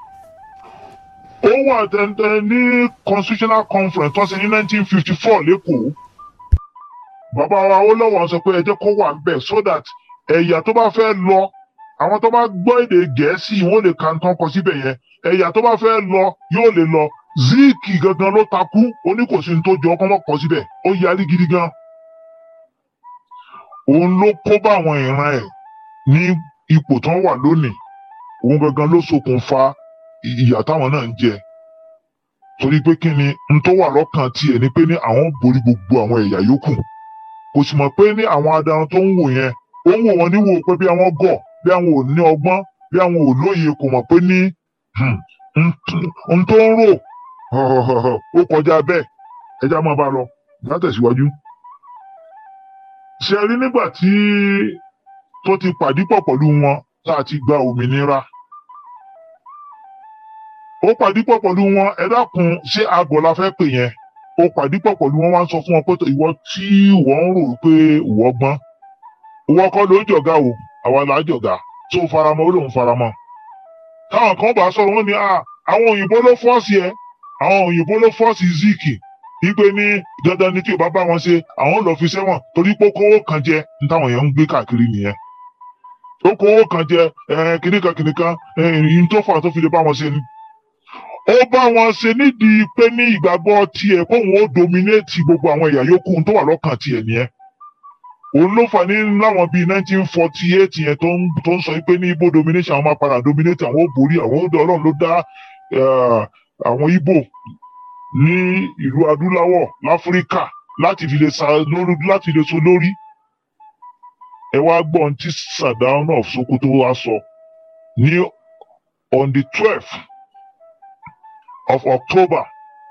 ó wà tẹ̀ntẹ̀ ní constitutional conference tó ṣe ní 1954 lẹ́kọ̀ọ́ bàbá wa Awólọ́wọ̀ sọ pé ẹ jẹ́ kó wà níbẹ̀ so that ẹ̀yà tó bá fẹ́ lọ àwọn tó bá gbọ́ èdè Gẹ̀ẹ́sì wọn lè ka nǹkan kọ síbẹ̀ yẹn ẹ̀yà tó bá fẹ́ lọ yóò lè lọ Zik gangan ló takú oníkòsí tó jọ ọkọ mọ́ kọ síbẹ̀ ó yarí gidi gan òun ló kó bá àwọn ìran ẹ̀ ní ipò tán wà lónìí òun gangan ló ṣokùnfà ìyà táwọn náà ń jẹ torí pé kí ni n tó wà lọ́kàn tiẹ̀ ni pé ní àwọn borí gbogbo àwọn ẹ̀yà yòókù kò sì mọ̀ pé ní àwọn adaran tó ń wò yẹn ó ń wò wọn níwò pé bí àwọn gọ̀ bí àwọn ò ní ọgbọ́n bí àwọn ò lóye kò mọ̀ pé ní n tó ń rò ó kọjá bẹ́ẹ̀ ẹja máa bá lọ látẹ̀síwájú. ṣe rí nígbà tí tó ti pàdé pọ̀ pẹ̀lú wọn tá a ti gba òmìnira ó pàdé pọ̀ pẹ̀lú wọn ẹ dákun ṣé àgọ́ la fẹ́ pè yẹn ó pàdé pọ̀ pẹ̀lú wọn wá ń sọ fún wọn pé ìwọ tí wọ́n ń rò pé ìwọ gbọ́n ìwọ kọ́ ló ń jọ̀gá o àwa là á jọ̀gá tó faramọ́ ó lòun faramọ́ táwọn kan bá sọ̀rọ̀ wọn ni àwọn òyìnbó ló fọ́ọ̀sì ẹ àwọn òyìnbó ló fọ́ọ̀sì Zik wípé ní dandan ni tí ò bá bá wọn ṣe àwọn lọ fi sẹ́wọ̀n torí pé kówó kan jẹ ní táwọn èèyàn ń gbé káàkiri nìyẹn ó kówó kan jẹ kìnìkan ìyìn tó fà tó fi lè bá wọn ṣe ni ó bá wọn ṣe nídìí pé ní ìgbàgbọ́ tiẹ̀ kóun ó dominate gbogbo àwọn ẹ̀yà yòókù tó wà lọ́kàn tiẹ̀ nìyẹn òun ló fà ní láwọn bíi 1948 yẹn tó ń sọ pé ní Igbo domination àwọn máa padà dominate àwọn ó borí àwọn Ọlọ́run ló dá àwọn Igbo ní ìlú adúláwọ̀ láfíríkà láti fi lè so lórí ẹ wá gbọ́n tí Sardauna of Sokoto wá sọ ní on the 12th of October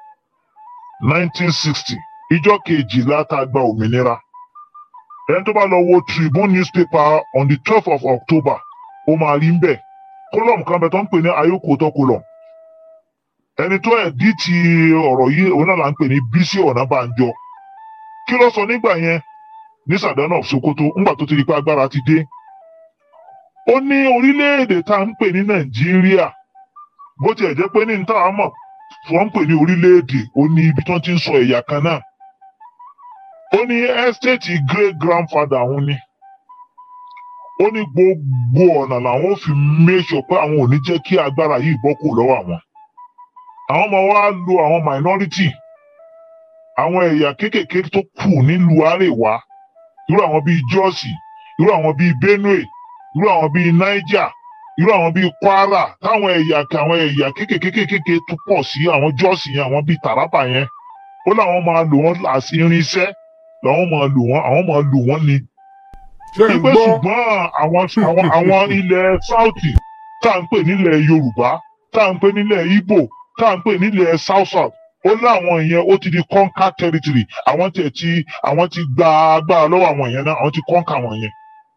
1960 ìjọ kejìlá tá a gba òmìnira ẹni tó bá lọ wo Tribune newspaper on the 12th of October ó máa rí ń bẹ̀ kólọ̀mù kan bẹ tó ń pè ní ayókòótọ́ kólọ̀mù ẹni tó ẹ̀dítì ọ̀rọ̀ yìí òun náà là ń pè ní Bísí Ọ̀nàbànjọ kí ló sọ nígbà yẹn ní Sardauna of Sokoto ńgbà tó ti rí pé agbára ti dé ó ní orílẹ̀-èdè tá à ń pè ní Nàìjíríà bó tiẹ̀ jẹ́ pé ní ní táwọn mọ̀ wọ́n ń pè ní orílẹ̀-èdè ó ní ibi tó ti ń sọ ẹ̀yà kan náà ó ní ẹ́stéètì great grandfather òun ni ó ní gbogbo ọ̀nà làwọn ò fi make sure pé àwọn ò ní jẹ́ kí agbára yìí bọ́ kù lọ́wọ́ àwọn ọmọ wa lo àwọn minority àwọn ẹ̀yà kéékèèké tó kù nílùú àríwá irú àwọn bíi Jos irú àwọn bíi Benue irú àwọn bíi Niger irú àwọn bíi Kwara táwọn ẹ̀yà kéékèèké tó pọ̀ sí àwọn Jos yẹn àwọn bíi Taraba yẹn ó láwọn máa lò wọ́n àti irinṣẹ́ làwọn máa lò wọ́n àwọn máa lò wọ́n ni. wípé ṣùgbọ́n àwọn ilẹ̀ South tá à ń pè nílẹ̀ Yorùbá tá à ń pè nílẹ̀ Igbo tá à ń pè nílẹ̀ South ó láwọn yẹn ó ti di conquer territory àwọn ti gba agbára lọ́wọ́ àwọn yẹn náà àwọn ti conquer àwọn yẹn.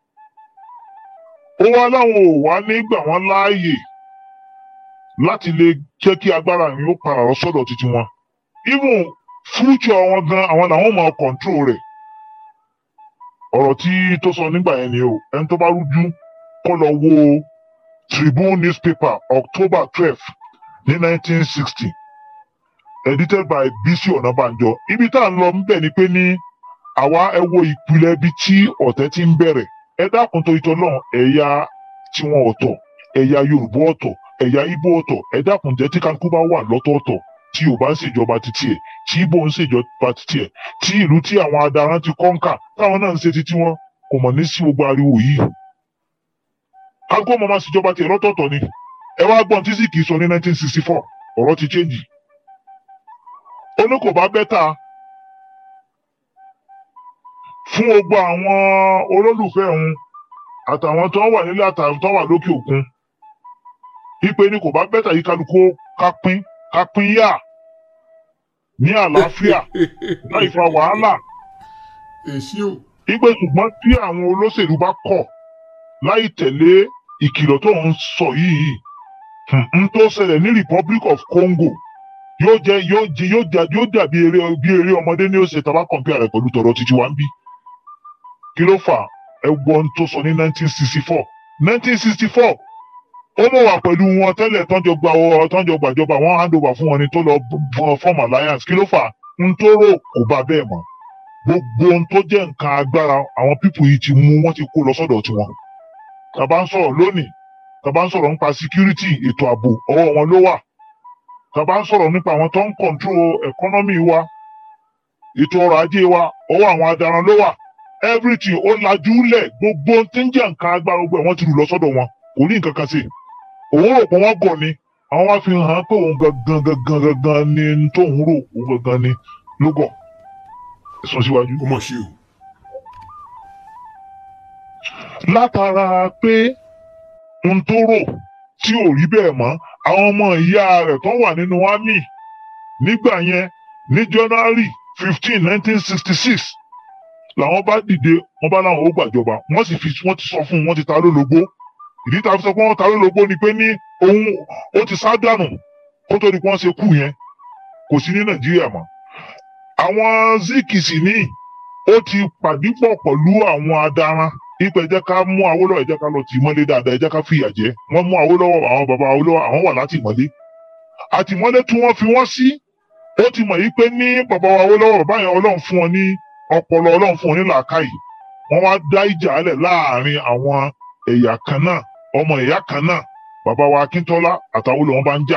ó wá láwọn ò wá nígbà wọn láàyè láti lè jẹ́ kí agbára yẹn ó padà lọ sọ́dọ̀ títí wọn. even future wọn gan àwọn làwọn máa control rẹ̀. ọ̀rọ̀ tí tó sọ nígbà yẹn ni o ẹni tó bá rújú kó lọ wo Tribune newspaper October 12 ní 1960 edited by Bísí Ọ̀nàbànjọ ibi tá à ń lọ níbẹ̀ ni pé ní àwa ẹ wo ìpìlẹ̀ ibi tí ọ̀tẹ̀ ti ń bẹ̀rẹ̀ ẹ dákun tó ìtọ́ náà ẹ̀yà tiwọn ọ̀tọ̀ ẹ̀yà Yorùbá ọ̀tọ̀ ẹ̀yà Ìgbò ọ̀tọ̀ ẹ dákun jẹ́ tí kálukú bá wà lọ́tọ̀ọ̀tọ̀ tí Yorùbá ń ṣèjọba títí ẹ̀ tí Ìgbò ń ṣèjọba títí ẹ̀ tí ìlú tí àwọn adaran ti kọ́ńkà táwọn náà ń ṣe títí wọn kò mọ̀ ní sí gbogbo ariwo yìí kálukú ọmọ máa ṣèjọba tiẹ̀ lọ́tọ̀ọ̀tọ̀ ni ẹ wá gbọ́n tí Zik sọ ní 1964 ọ̀rọ̀ ti change ó ní kò bá bẹ́tà fún gbogbo àwọn olólùfẹ́ òun àtàwọn tó wà nílé àtàwọn tó wà lókè òkun wípé ní kò bá bẹ́tà yìí kálukú ká pín yà ní àlàáfíà láì fa wàhálà wípé ṣùgbọ́n tí àwọn olóṣèlú bá kọ̀ láì tẹ̀lé ìkìlọ̀ tó ń sọ yìí n tó ṣẹlẹ̀ ní Republic of Congo yóò dàbí eré ọmọdé ní ọ̀sẹ̀ tàbá compare rẹ̀ pẹ̀lú tọ̀rọ̀ títí wá ń bí. kí ló fà ẹgbọ́n tó sọ ní 1964 ó mọ̀ wá pẹ̀lú wọn tẹ́lẹ̀ tọ́jọ́ gbàjọba wọn hand over fún wọn ni tó lọ form alliance kí ló fà n tó rò kò bá bẹ́ẹ̀ mọ́ gbogbo ohun tó jẹ́ nǹkan agbára àwọn pípù yìí ti mú wọ́n ti kó lọ sọ́dọ̀ tiwọn. tàbá ń sọ̀rọ̀ lónìí tàbá ń sọ̀rọ̀ nípa security ètò ààbò ọwọ́ wọn ló wà. tàbá ń sọ̀rọ̀ nípa àwọn tó ń control economy wa ètò ọrọ̀ ajé wa ọwọ́ àwọn adaran ló wà. everything ó lajú lẹ̀ gbogbo tí ń jẹ́ nǹkan agbára gbogbo ẹ̀ wọ́n ti rù lọ sọ́dọ̀ wọn kò ní nǹkan kan sí i. òun rò pé wọ́n gọ̀ ni àwọn wá fi hàn pé òun gangan ni tóun rò òun gangan ni ló gọ̀. ẹ̀sùn síwájú. ó mọ̀ sí o. látara pé n tó rò tí ò rí bẹ́ẹ̀ mọ́ àwọn ọmọ ìyá rẹ̀ tó wà nínú army nígbà yẹn ní January 15, 1966 làwọn bá dìde wọ́n bá láwọn ó gbàjọba wọ́n ti sọ fún un wọ́n ti ta lólobó ìdí tá a fi sọ pé wọ́n ta lólobó ni pé ní òun ó ti sá dànù kó tó di pé wọ́n ṣe kú yẹn kò sí ní Nàìjíríà mọ́. Àwọn Zik sì ní ó ti pàdípọ̀ pẹ̀lú àwọn adaran ipò ẹ jẹ́ ká mú Awólọ́wọ̀, ẹ jẹ́ ká lọ tì mọ́lé dáadáa, ẹ jẹ́ ká fìyà jẹ. Wọ́n mú Awólọ́wọ̀, àwọn bàbá Awólọ́wọ̀ àwọn wà látìmọ́lé. Àtìmọ́lé tí wọ́n fi wọ́n sí, ó ti mọ̀ yí pé ní bàbá Awólọ́wọ̀ bàbá yẹn Ọlọ́run fún wọn ní ọpọlọ, Ọlọ́run fún wọn ní làákàyè. Wọ́n wá dá ìjà lẹ̀ láàrin àwọn ẹ̀yà kan náà, ọmọ ẹ̀yà kan náà. Bàbá wa Akíntọ́lá àtàwólọ́wọ̀ wọ́n bá ń jà.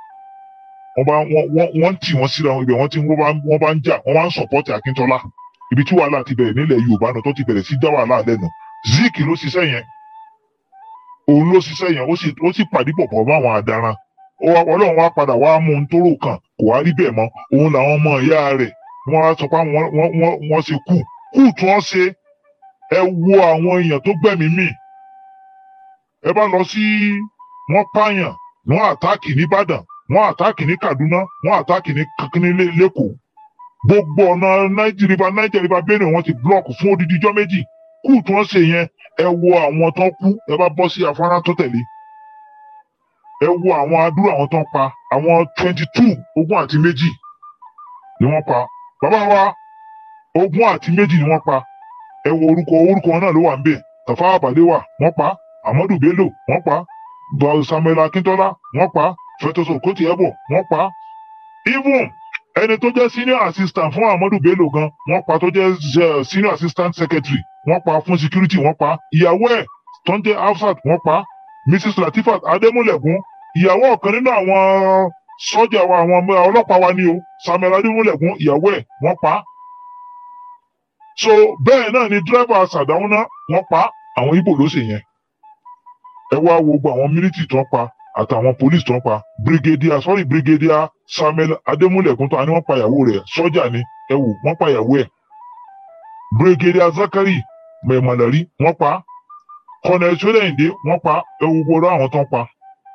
Wọ́n tì wọ́n síra wọn ibẹ̀ wọ́n bá ń jà, wọ́n wá ń sọ̀pọ́tì Akíntọ́lá. Ibi tí wàhálà ti bẹ̀rẹ̀ nílẹ̀ Yorùbá náà tó ti bẹ̀rẹ̀ sí dá wàhálà lẹ́nu. Zik ló ṣiṣẹ́ yẹn, òun ló ṣiṣẹ́ yẹn, ó sì pàdípọ̀ pọ̀ mọ́ àwọn adaran. Ọlọ́run wá padà wá mú un tó rò kàn, kò wá rí bẹ́ẹ̀ mọ́. Òun làwọn ọmọ ìyá rẹ̀ wọ́n wá sọ pé wọ́n ṣe kú tí wọ́n ṣe. Ẹ wo àwọn èèyàn tó gbẹ̀mí mì. Ẹ bá lọ sí wọ́n pààyàn, wọ́n àtáàkì ní Ìbàdàn, wọ́n àtáàkì ní Kaduna, wọ́n àtáàkì ní Lẹ́kọ̀ọ́. Gbogbo ọ̀nà Nàìjíríà Benue wọ́n ti blọọkù fún odidi ijọ́ méjì. Kú tí wọ́n ṣe yẹn, ẹ wo àwọn tó kú, ẹ bá bọ́ sí afárá tó tẹ̀lé. Ẹ wo àwọn adúrú àwọn tó ń pa, àwọn 22 ogún àti méjì ni wọ́n pa. Bàbá wa ogún àti méjì ni wọ́n pa. Ẹ wo orúkọ wọn náà ló wà ń bẹ̀. Tafawa Balewa wọ́n pa, Amadu Bello wọ́n pa, Samuel Akintola wọ́n pa, Festus Okotie-Eboh wọ́n pa. Even ẹni tó jẹ́ senior assistant fún Amadu Bello gan wọ́n pa, tó jẹ́ senior assistant secretary wọ́n pa fún security wọ́n pa. Ìyàwó ẹ̀ tó ń jẹ́ Hafsat wọ́n pa. Mrs. Latifat Adémúlẹ̀gún, ìyàwó ọ̀kan nínú àwọn sọ́jà wa, àwọn ọlọ́pàá wa ni o, Samuel Adémúlẹ̀gún, ìyàwó ẹ̀ wọ́n pa. So bẹ́ẹ̀ náà ni dírẹ́bà Sàdáúná wọ́n pa. Àwọn Ìgbò ló ṣe yẹn. Ẹ wá wo gbogbo àwọn mílítì tó ń pa àtàwọn pólísì tó ń pa. Brigadier Samuel Adémúlẹ̀gún tó ní wọ́n pa ìyàwó rẹ̀, sọ́jà ni, ẹ wò wọ́n pa ìyàwó ẹ̀. Brigadier Zakari Mẹ̀mọ̀lẹ́rí wọ́n pa. Colonel Soyinde wọ́n pa. Ẹ wo gbogbo àwọn tó ń pa.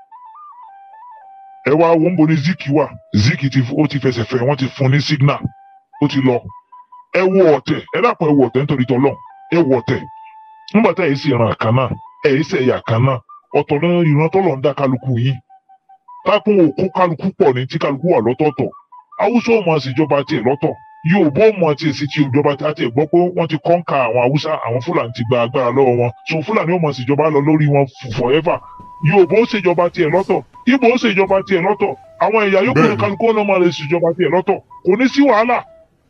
Ẹ wá wo ń bo ní Zik wà. Zik ó ti fẹsẹ̀ fẹ́, wọ́n ti fún ní signal, ó ti lọ. Ẹ wo ọ̀tẹ̀, ẹ dàpọ̀ ẹ wo ọ̀tẹ̀ nítorí tọ́lọ́. Ẹ wo ọ̀tẹ̀. Nígbà tá ẹ̀ sì ràn kan náà, ẹ̀ sì ẹ̀yà kan náà, ọ̀tọ̀ náà ìran tọ́lọ̀ ń dá kálukú yín. Tákùn òkú kálukú pọ̀ ní tí kálukú wà lọ́tọ̀ọ̀tọ̀. Haúsá ò mọ̀ sí ìjọba tiẹ̀ lọ́tọ̀. Yorùbá ò mọ̀ tiẹ̀ sí ti ìjọba àti ẹ̀gbọ́ pé wọ́n ti kọ́ńkà àwọn Haúsá, àwọn Fúlàní ti gba agbára lọ́wọ́ wọn. So Fúlàní ò mọ̀ sí ìjọba lọ lórí wọn forever. Yorùbá ó ṣèjọba tiẹ̀ lọ́tọ̀. Ìgbò ó ṣèjọba tiẹ̀ lọ́tọ̀. Àwọn ẹ̀yà yòókù ní kálukú ọ̀nà máa lè ṣèjọba tiẹ̀ lọ́tọ̀. Kò ní sí wàhálà.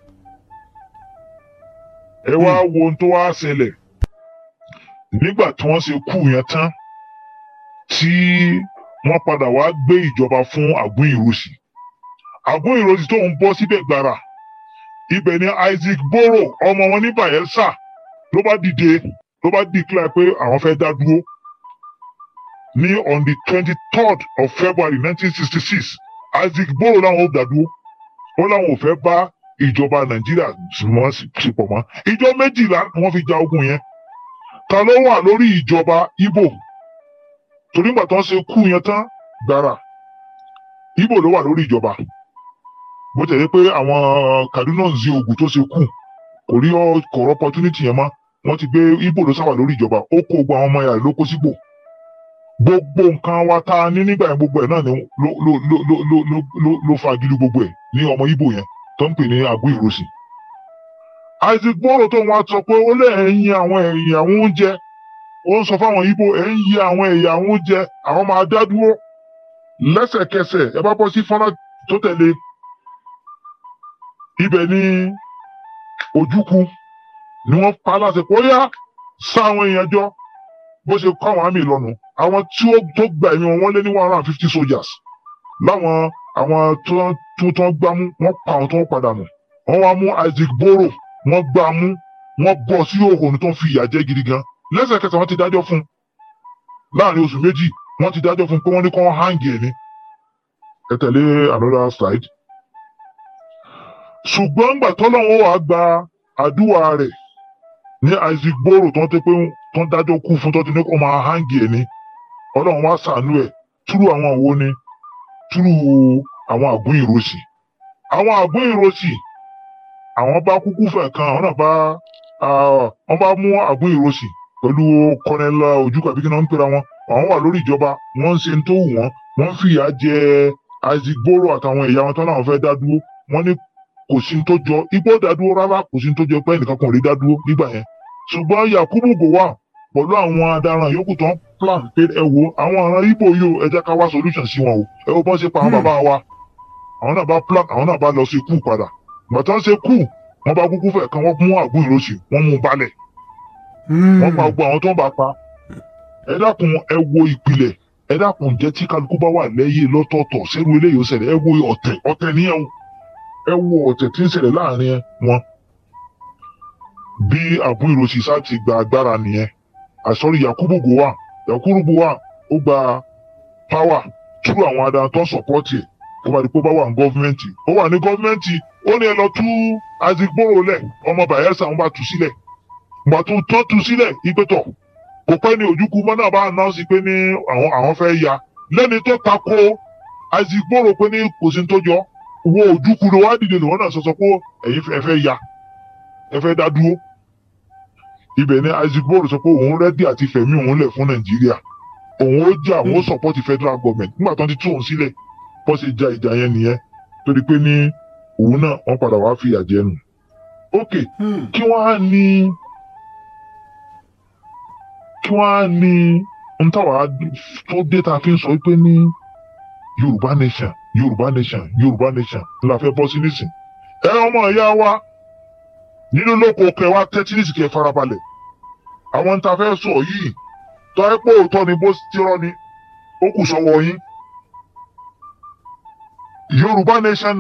Ẹ wá wo ohun tó wá ṣẹlẹ̀ nígbà tí wọ́n ṣe kú yẹn tán, tí wọ́n padà wá gbé ìjọba fún Àgún-Ìrọsì. Àgún-Ìrọsì tó ń bọ́ síbẹ̀ gbàrà. Ibẹ̀ ni Isaac Boro ọmọ wọn ní Bayelsa ló bá dìde, ló bá declare pé àwọn fẹ́ dá dúró. Ní on the 23rd of February 1966, Isaac Boro láwọn ò dá dúró. Ó láwọn ò fẹ́ bá ìjọba Nàìjíríà sì pọ̀ mọ́. Ìjọ méjìlá ni wọ́n fi ja ogun yẹn. Ta ló wà lórí ìjọba Ìgbò? Torí ìgbà tó ń ṣe kú yẹn tán gbàrà, Ìgbò ló wà lórí ìjọba. Bó tẹ̀lé pé àwọn Kaduna Nzi Ogun tó ṣe kú kò rí ọkọ̀ opportunity yẹn mọ́, wọ́n ti gbé Ìgbò ló sáwà lórí ìjọba. Ó kó gbogbo àwọn ọmọ ìyá rẹ̀ ló kó sígbò. Gbogbo nǹkan wa tá a ní nígbà yẹn gbogbo ẹ̀ náà ni ló fagilú gbogbo ẹ̀ ní ọmọ Ìgbò yẹn tó ń pè ní Àgún-Ìrọsì. Isaac Boro tó wọn sọ pé ó lè ẹ̀yin àwọn ẹ̀yà àwọn oúnjẹ, ó ń sọ fáwọn Ìgbò ẹ̀ ń yí àwọn ẹ̀yà àwọn oúnjẹ, àwọn máa dá dúró. Lẹ́sẹ̀kẹsẹ̀ ẹ bá bọ́ sí fọ́nrá tó tẹ̀lé, ibẹ̀ ni Ojukwu ni wọ́n pa láti pé ó yá sá àwọn èèyàn jọ. Bó ṣe kọ́ àwọn àmì ìlọ́nu, àwọn tí ó tó gbà ẹ̀mí wọn lé ní 150 soldiers. Láwọn àwọn tó gbámú, wọ́n pa àwọn tó ń padà nù. Wọ́n wá mú Isaac Boro, wọ́n gbá mú, wọ́n bọ́ sí òhun tó ń fi ìyà jẹ gidi gan. Lẹ́sẹ̀kẹsẹ̀ wọ́n ti dájọ́ fún un. Láàrin oṣù méjì wọ́n ti dájọ́ fún un pé wọ́n ní kó hang ẹ̀ ní. Ẹ tẹ̀lé another slide. Ṣùgbọ́n gbà tọ́lọ́wọ́ wàá gba àdúrà rẹ̀ ní Isaac Boro tó ń tẹ́ pé tó ń dájọ́ kú fún tó ti ní kó máa hang ẹ̀ ní. Ọlọ́run wá ṣàánú ẹ̀ túrú àwọn òwò ni túrú àwọn Àgún-Ìrọsì. Àwọn Àgún-Ìrọsì àwọn bá kúkú fẹ̀ kan, àwọn náà wọ́n bá mú Àgún-Ìrọsì pẹ̀lú Colonel Ojukwu àbí kí wọ́n ń pera wọn. Àwọn wà lórí ìjọba, wọ́n ń ṣe tó wù wọ́n, wọ́n ń fìyà jẹ Azigboro àtàwọn ìyá wọn tán láwọn fẹ́ dá dúró wọ́n ní kò sí tó jọ igbó dá dúró rárá kò sí tó jọ pé ẹnìkan kan ò rí dá dúró nígbà yẹn ṣùgbọ́n Yakubu Gowon pẹ̀lú àwọn adaràn yòókù tán plan pé ẹ wo àwọn ará Ìgbò yìí o ẹ jẹ́ ká wá solution sí wọn o ẹ wo bọ́n ṣe pa àwọn bàbá wa àwọn náà bá plan àwọn náà bá lọ sí kú padà bàtà ṣe kú wọ́n bá kúkú fẹ̀ kan wọ́n mú Àgún Ìrọsì wọ́n mú balẹ̀ wọ́n pa gbogbo àwọn tó ń bá pa ẹ dákun ẹ wo ìpìlẹ̀ ẹ dákun jẹ́ tí kálukú bá wà lẹ́yìn lọ́tọ̀ọ̀tọ̀ sẹ́rù eléyìí ó ṣẹlẹ̀ ẹ wo ọ̀tẹ̀ nìyẹn o ẹ wo ọ̀tẹ̀ tí ń ṣẹlẹ̀ láàrin wọn bí Àgún Ìrọsì sá ti gba agbára nìyẹn àsọrí Yakubu Gowon ó gba power through àwọn adarun tó ń sọpọ́tì ẹ̀ ó bá di pé ó bá wà ní gọ́fìmẹ̀ntì ó wà ní gọ́fìmẹ̀ntì ó ní ẹ lọ tú Azigboro lẹ̀ ọmọ Bayelsa wọn bá tú sílẹ̀ ìgbà tó tú sílẹ̀ ìpẹ́tọ̀ kò pẹ́ ní Ojukwu mọ́ náà bá announce pé ní àwọn fẹ́ ya lẹ́ni tó tako Azigboro pé ní kò sí tó jọ wo Ojukwu ló wá dìde lòun náà sọ pé ẹ̀yin fẹ́ ya ẹ fẹ́ dá dúró ibẹ̀ ni Azigboro sọ pé òun rẹ́dí àti fẹ̀mí òun lẹ̀ fún Nàìjíríà òun ó jà òun ó support federal government nígbà tó ń ti tú òun sílẹ̀ bó ṣe ja ìjà yẹn nìyẹn torí pé ní òun náà wọ́n padà wá fìyà jẹ nù. ok kí wọ́n á ní ntàwá tó dé ta fi ń sọ pé ní Yorùbá nation la fẹ́ bọ́ sí nísìn. ẹ ọmọ ìyá wa nínú lóko kẹwàá tẹ́tí nísìn kẹ farabalẹ̀ àwọn ń ta fẹ́ sọ yìí tọ́ ẹ pé òótọ́ ni bó ti rọ́ ni ó kù sọ́wọ́ yín. Yorùbá nation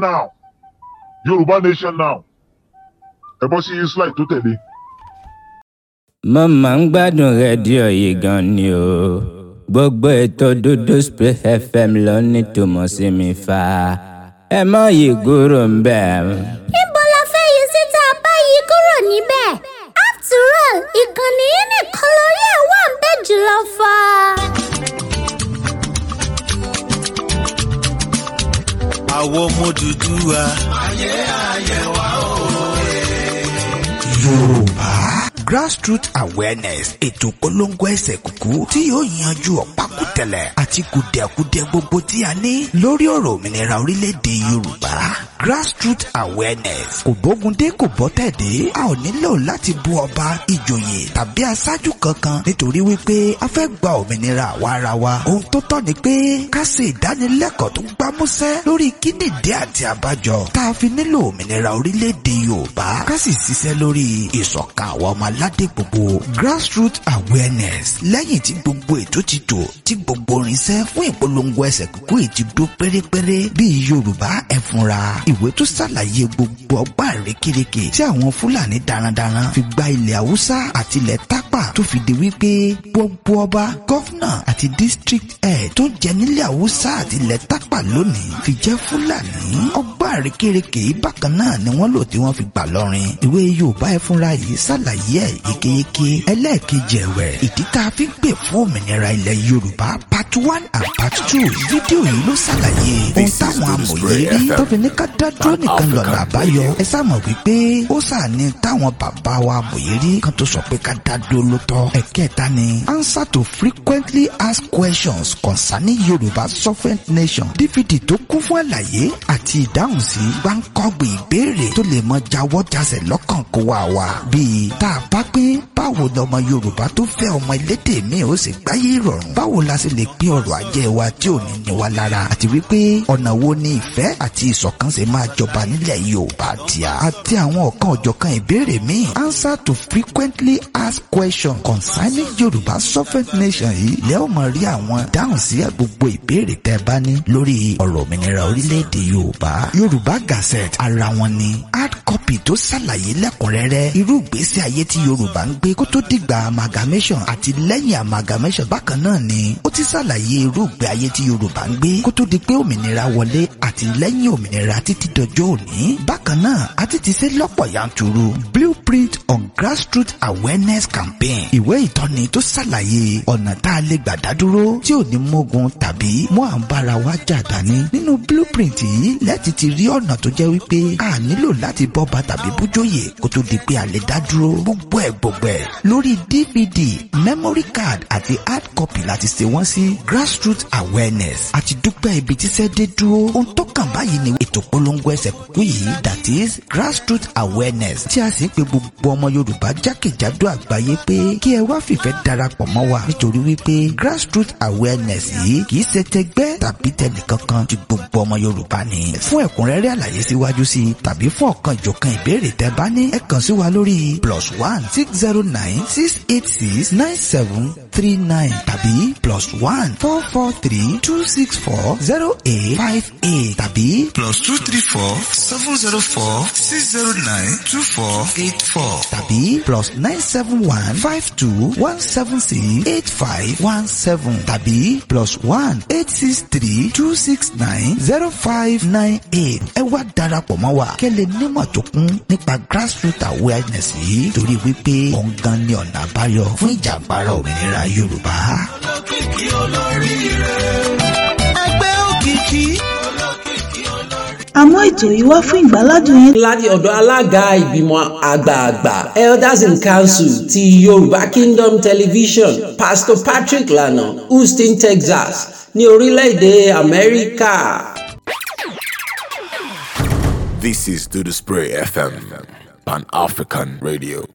now ẹ bọ́ sí slide tó tẹ̀lé. mo máa ń gbádùn rédíò yìí gan ni o gbogbo ètò Dúdú Spray FM ló ní tòmọ̀ sí mi fa ẹ má yí kúrò ń bẹ̀. níbo la fẹ́ yí síta bá yí kúrò níbẹ̀ after all ìkànnì yìí nìkan lórí ẹ̀ wà ń bẹ̀ jùlọ fa. àwọn ọmọ Odùduwà. ayé wa o. Yorùbá grassroots awareness ètò polongo ẹsẹ̀ kúkú tí yóò yanjú ọ̀pákùtẹ̀lẹ̀ àti kùdẹ̀kùdẹ̀ gbogbo tí a ní lórí ọ̀rọ̀ òmìnira orílẹ̀-èdè Yorùbá. Grassroots awareness kò bógundé kò bọ́tẹ̀dé a ò nílò láti bu ọba ìjòyè tàbí aṣáájú kankan nítorí wípé a fẹ́ gba òmìnira àwa ara wa. Ohun tó tọ́ ni pé ká ṣe ìdánilẹ́kọ̀ọ́ tó gbámúṣẹ́ lórí kíndìndé àti àbájọ tá a fi nílò òmìnira orílẹ̀-èdè Yorùbá ká sì ṣiṣẹ́ lórí ìṣọ̀kan àwọn ọmọ aládé gbogbo. Grassroots awareness lẹ́yìn tí gbogbo ètò ti tò tí gbogbo irinṣẹ́ fún ìpolongo ẹsẹ̀ kúkú yìí ti dó pérépéré bíi Yorùbá ẹ fúnra ìwé tó ṣàlàyé gbogbo ọgbà rékèrékè tí àwọn Fúlàní darandaran fi gba ilẹ̀ Haúsá àti ilẹ̀ Tápà tó fi di wípé gbogbo ọba gọ́fúnà àti district head tó jẹ nílẹ̀ Haúsá àti ilẹ̀ Tápà lónìí fi jẹ́ Fúlàní. ọgbà rékèrékè bákan náà ni wọ́n lò tí wọ́n fi gbà lọ́rin. ìwé Yorùbá ẹ fúnra yìí ṣàlàyé ẹ̀ yékéyéké. ẹlẹ́ẹ̀kejì ẹ̀wẹ̀ ìdí tá a fi ń pè fún òmìnira ilẹ̀ Yorùbá part 1 and part 2 fídíò yìí ló ṣàlàyé ohun táwọn amòye rí tó fi ní ká dádúró nìkan lọ́nà àbáyọ. ẹ sá mọ̀ wípé ó sàní táwọn bàbá wa amòye rí kan tó sọ pé ká dádúró ló tọ́. ẹ̀kẹta ni answer to frequently asked questions concerning Yorùbá sovereign nation. DVD tó kún fún àlàyé àti ìdáhùn sí gbáǹkọ́gbè ìbéèrè tó lè mọ jáwọ́ jásẹ̀ lọ́kàn kó wà wá. bíi tá a bá pín báwo lọmọ Yorùbá tó fẹ́ ọmọ elédè míì ó sì gbáyé ìrọ̀rùn. báwo la sì lè pín ọrọ̀ ajé wa tí ò ní ní wa lára. àti wípé ọ̀nà wo ni ìfẹ́ àti ìṣọ̀kan ṣe máa jọba nílẹ̀ Yorùbá tíá. àti àwọn ọ̀kan ọ̀jọ̀kan ìbéèrè míì. answer to frequently asked questions concerning Yorùbá sovereign nation yìí lẹ́ ò mọ̀ rí àwọn dáhùn sí gbogbo ìbéèrè tẹ́ bá ní lórí ọ̀rọ̀ òmìnira orílẹ̀-èdè Yorùbá. Yorùbá Gazette ara wọn ni hard copy tó ṣàlàyé lẹ́kùnrẹ́rẹ́ irú ìgbésí ayé tí Yorùbá ń gbé kó tó dìgbà amalgamation àti lẹ́yìn amalgamation. bákan náà ni ó ti ṣàlàyé irú ìgbé ayé tí Yorùbá ń gbé kó tó di pé òmìnira wọlé àti lẹ́yìn òmìnira títí dọjọ́ òní. bákan náà a ti ṣe lọ́pọ̀ yanturu blueprint Blueprint on Grassroots Awareness Campaign. Ìwé ìtọ́ni tó ṣàlàyé ọ̀nà tá a lè gbà dádúró tí ò ní mógun tàbí mú à ń bára wa jà dání. Nínú blueprint yìí lẹ́tì ti rí ọ̀nà tó jẹ́ wípé a nílò láti bọ́ba tàbí bújóyè kó tó di pé a lè dádúró. Gbogbo ẹ̀ lórí DVD, memory card àti hard copy láti ṣe wọ́n sí Grassroots Awareness. Àti dúpẹ́ ibi tíṣẹ́ dé dúró. Ohun tó kàn báyìí ni ètò polongo ẹsẹ̀ kúkú yìí, that is Grassroots Awareness, tí a sì ń pe gbogbo ọmọ Yorùbá jákèjádò àgbáyé pé kí ẹ wá fìfẹ́ darapọ̀ mọ́ wa nítorí wípé Grassroots Awareness yìí kìí ṣe tẹgbẹ́ tàbí tẹnìkankan tí gbogbo ọmọ Yorùbá ni. Fún ẹ̀kúnrẹ́rẹ́ àlàyé síwájú sí i tàbí fún ọ̀kan ìjọ̀kan ìbéèrè tẹ́ bá ní, ẹ kàn sí wa lórí +1 609 686 9739 tàbí +1 443 264 0858 tàbí +234 704 609 2484 tàbí +971 52 176 8517 tàbí +1 863 269 0598. Ẹ wá darapọ̀ mọ́ wa kẹ́ lè nímọ̀ tó kún nípa Grassroots Awareness yìí torí wípé òun gan ni ọ̀nà àbáyọ fún ìjàgbara òmìnira Yorùbá. olókìkí olóríire ẹgbẹ́ òkìkí. Àmọ́ ètò yìí wá fún ìgbàládùn yín. láti ọ̀dọ̀ alága ìgbìmọ̀ àgbààgbà Elders in Council ti Yorùbá Kingdom Television, Pastor Patrick Lana, Houston, Texas, ní orílẹ̀-èdè Amẹ́ríkà. This is Do the Spray FM, Pan African Radio.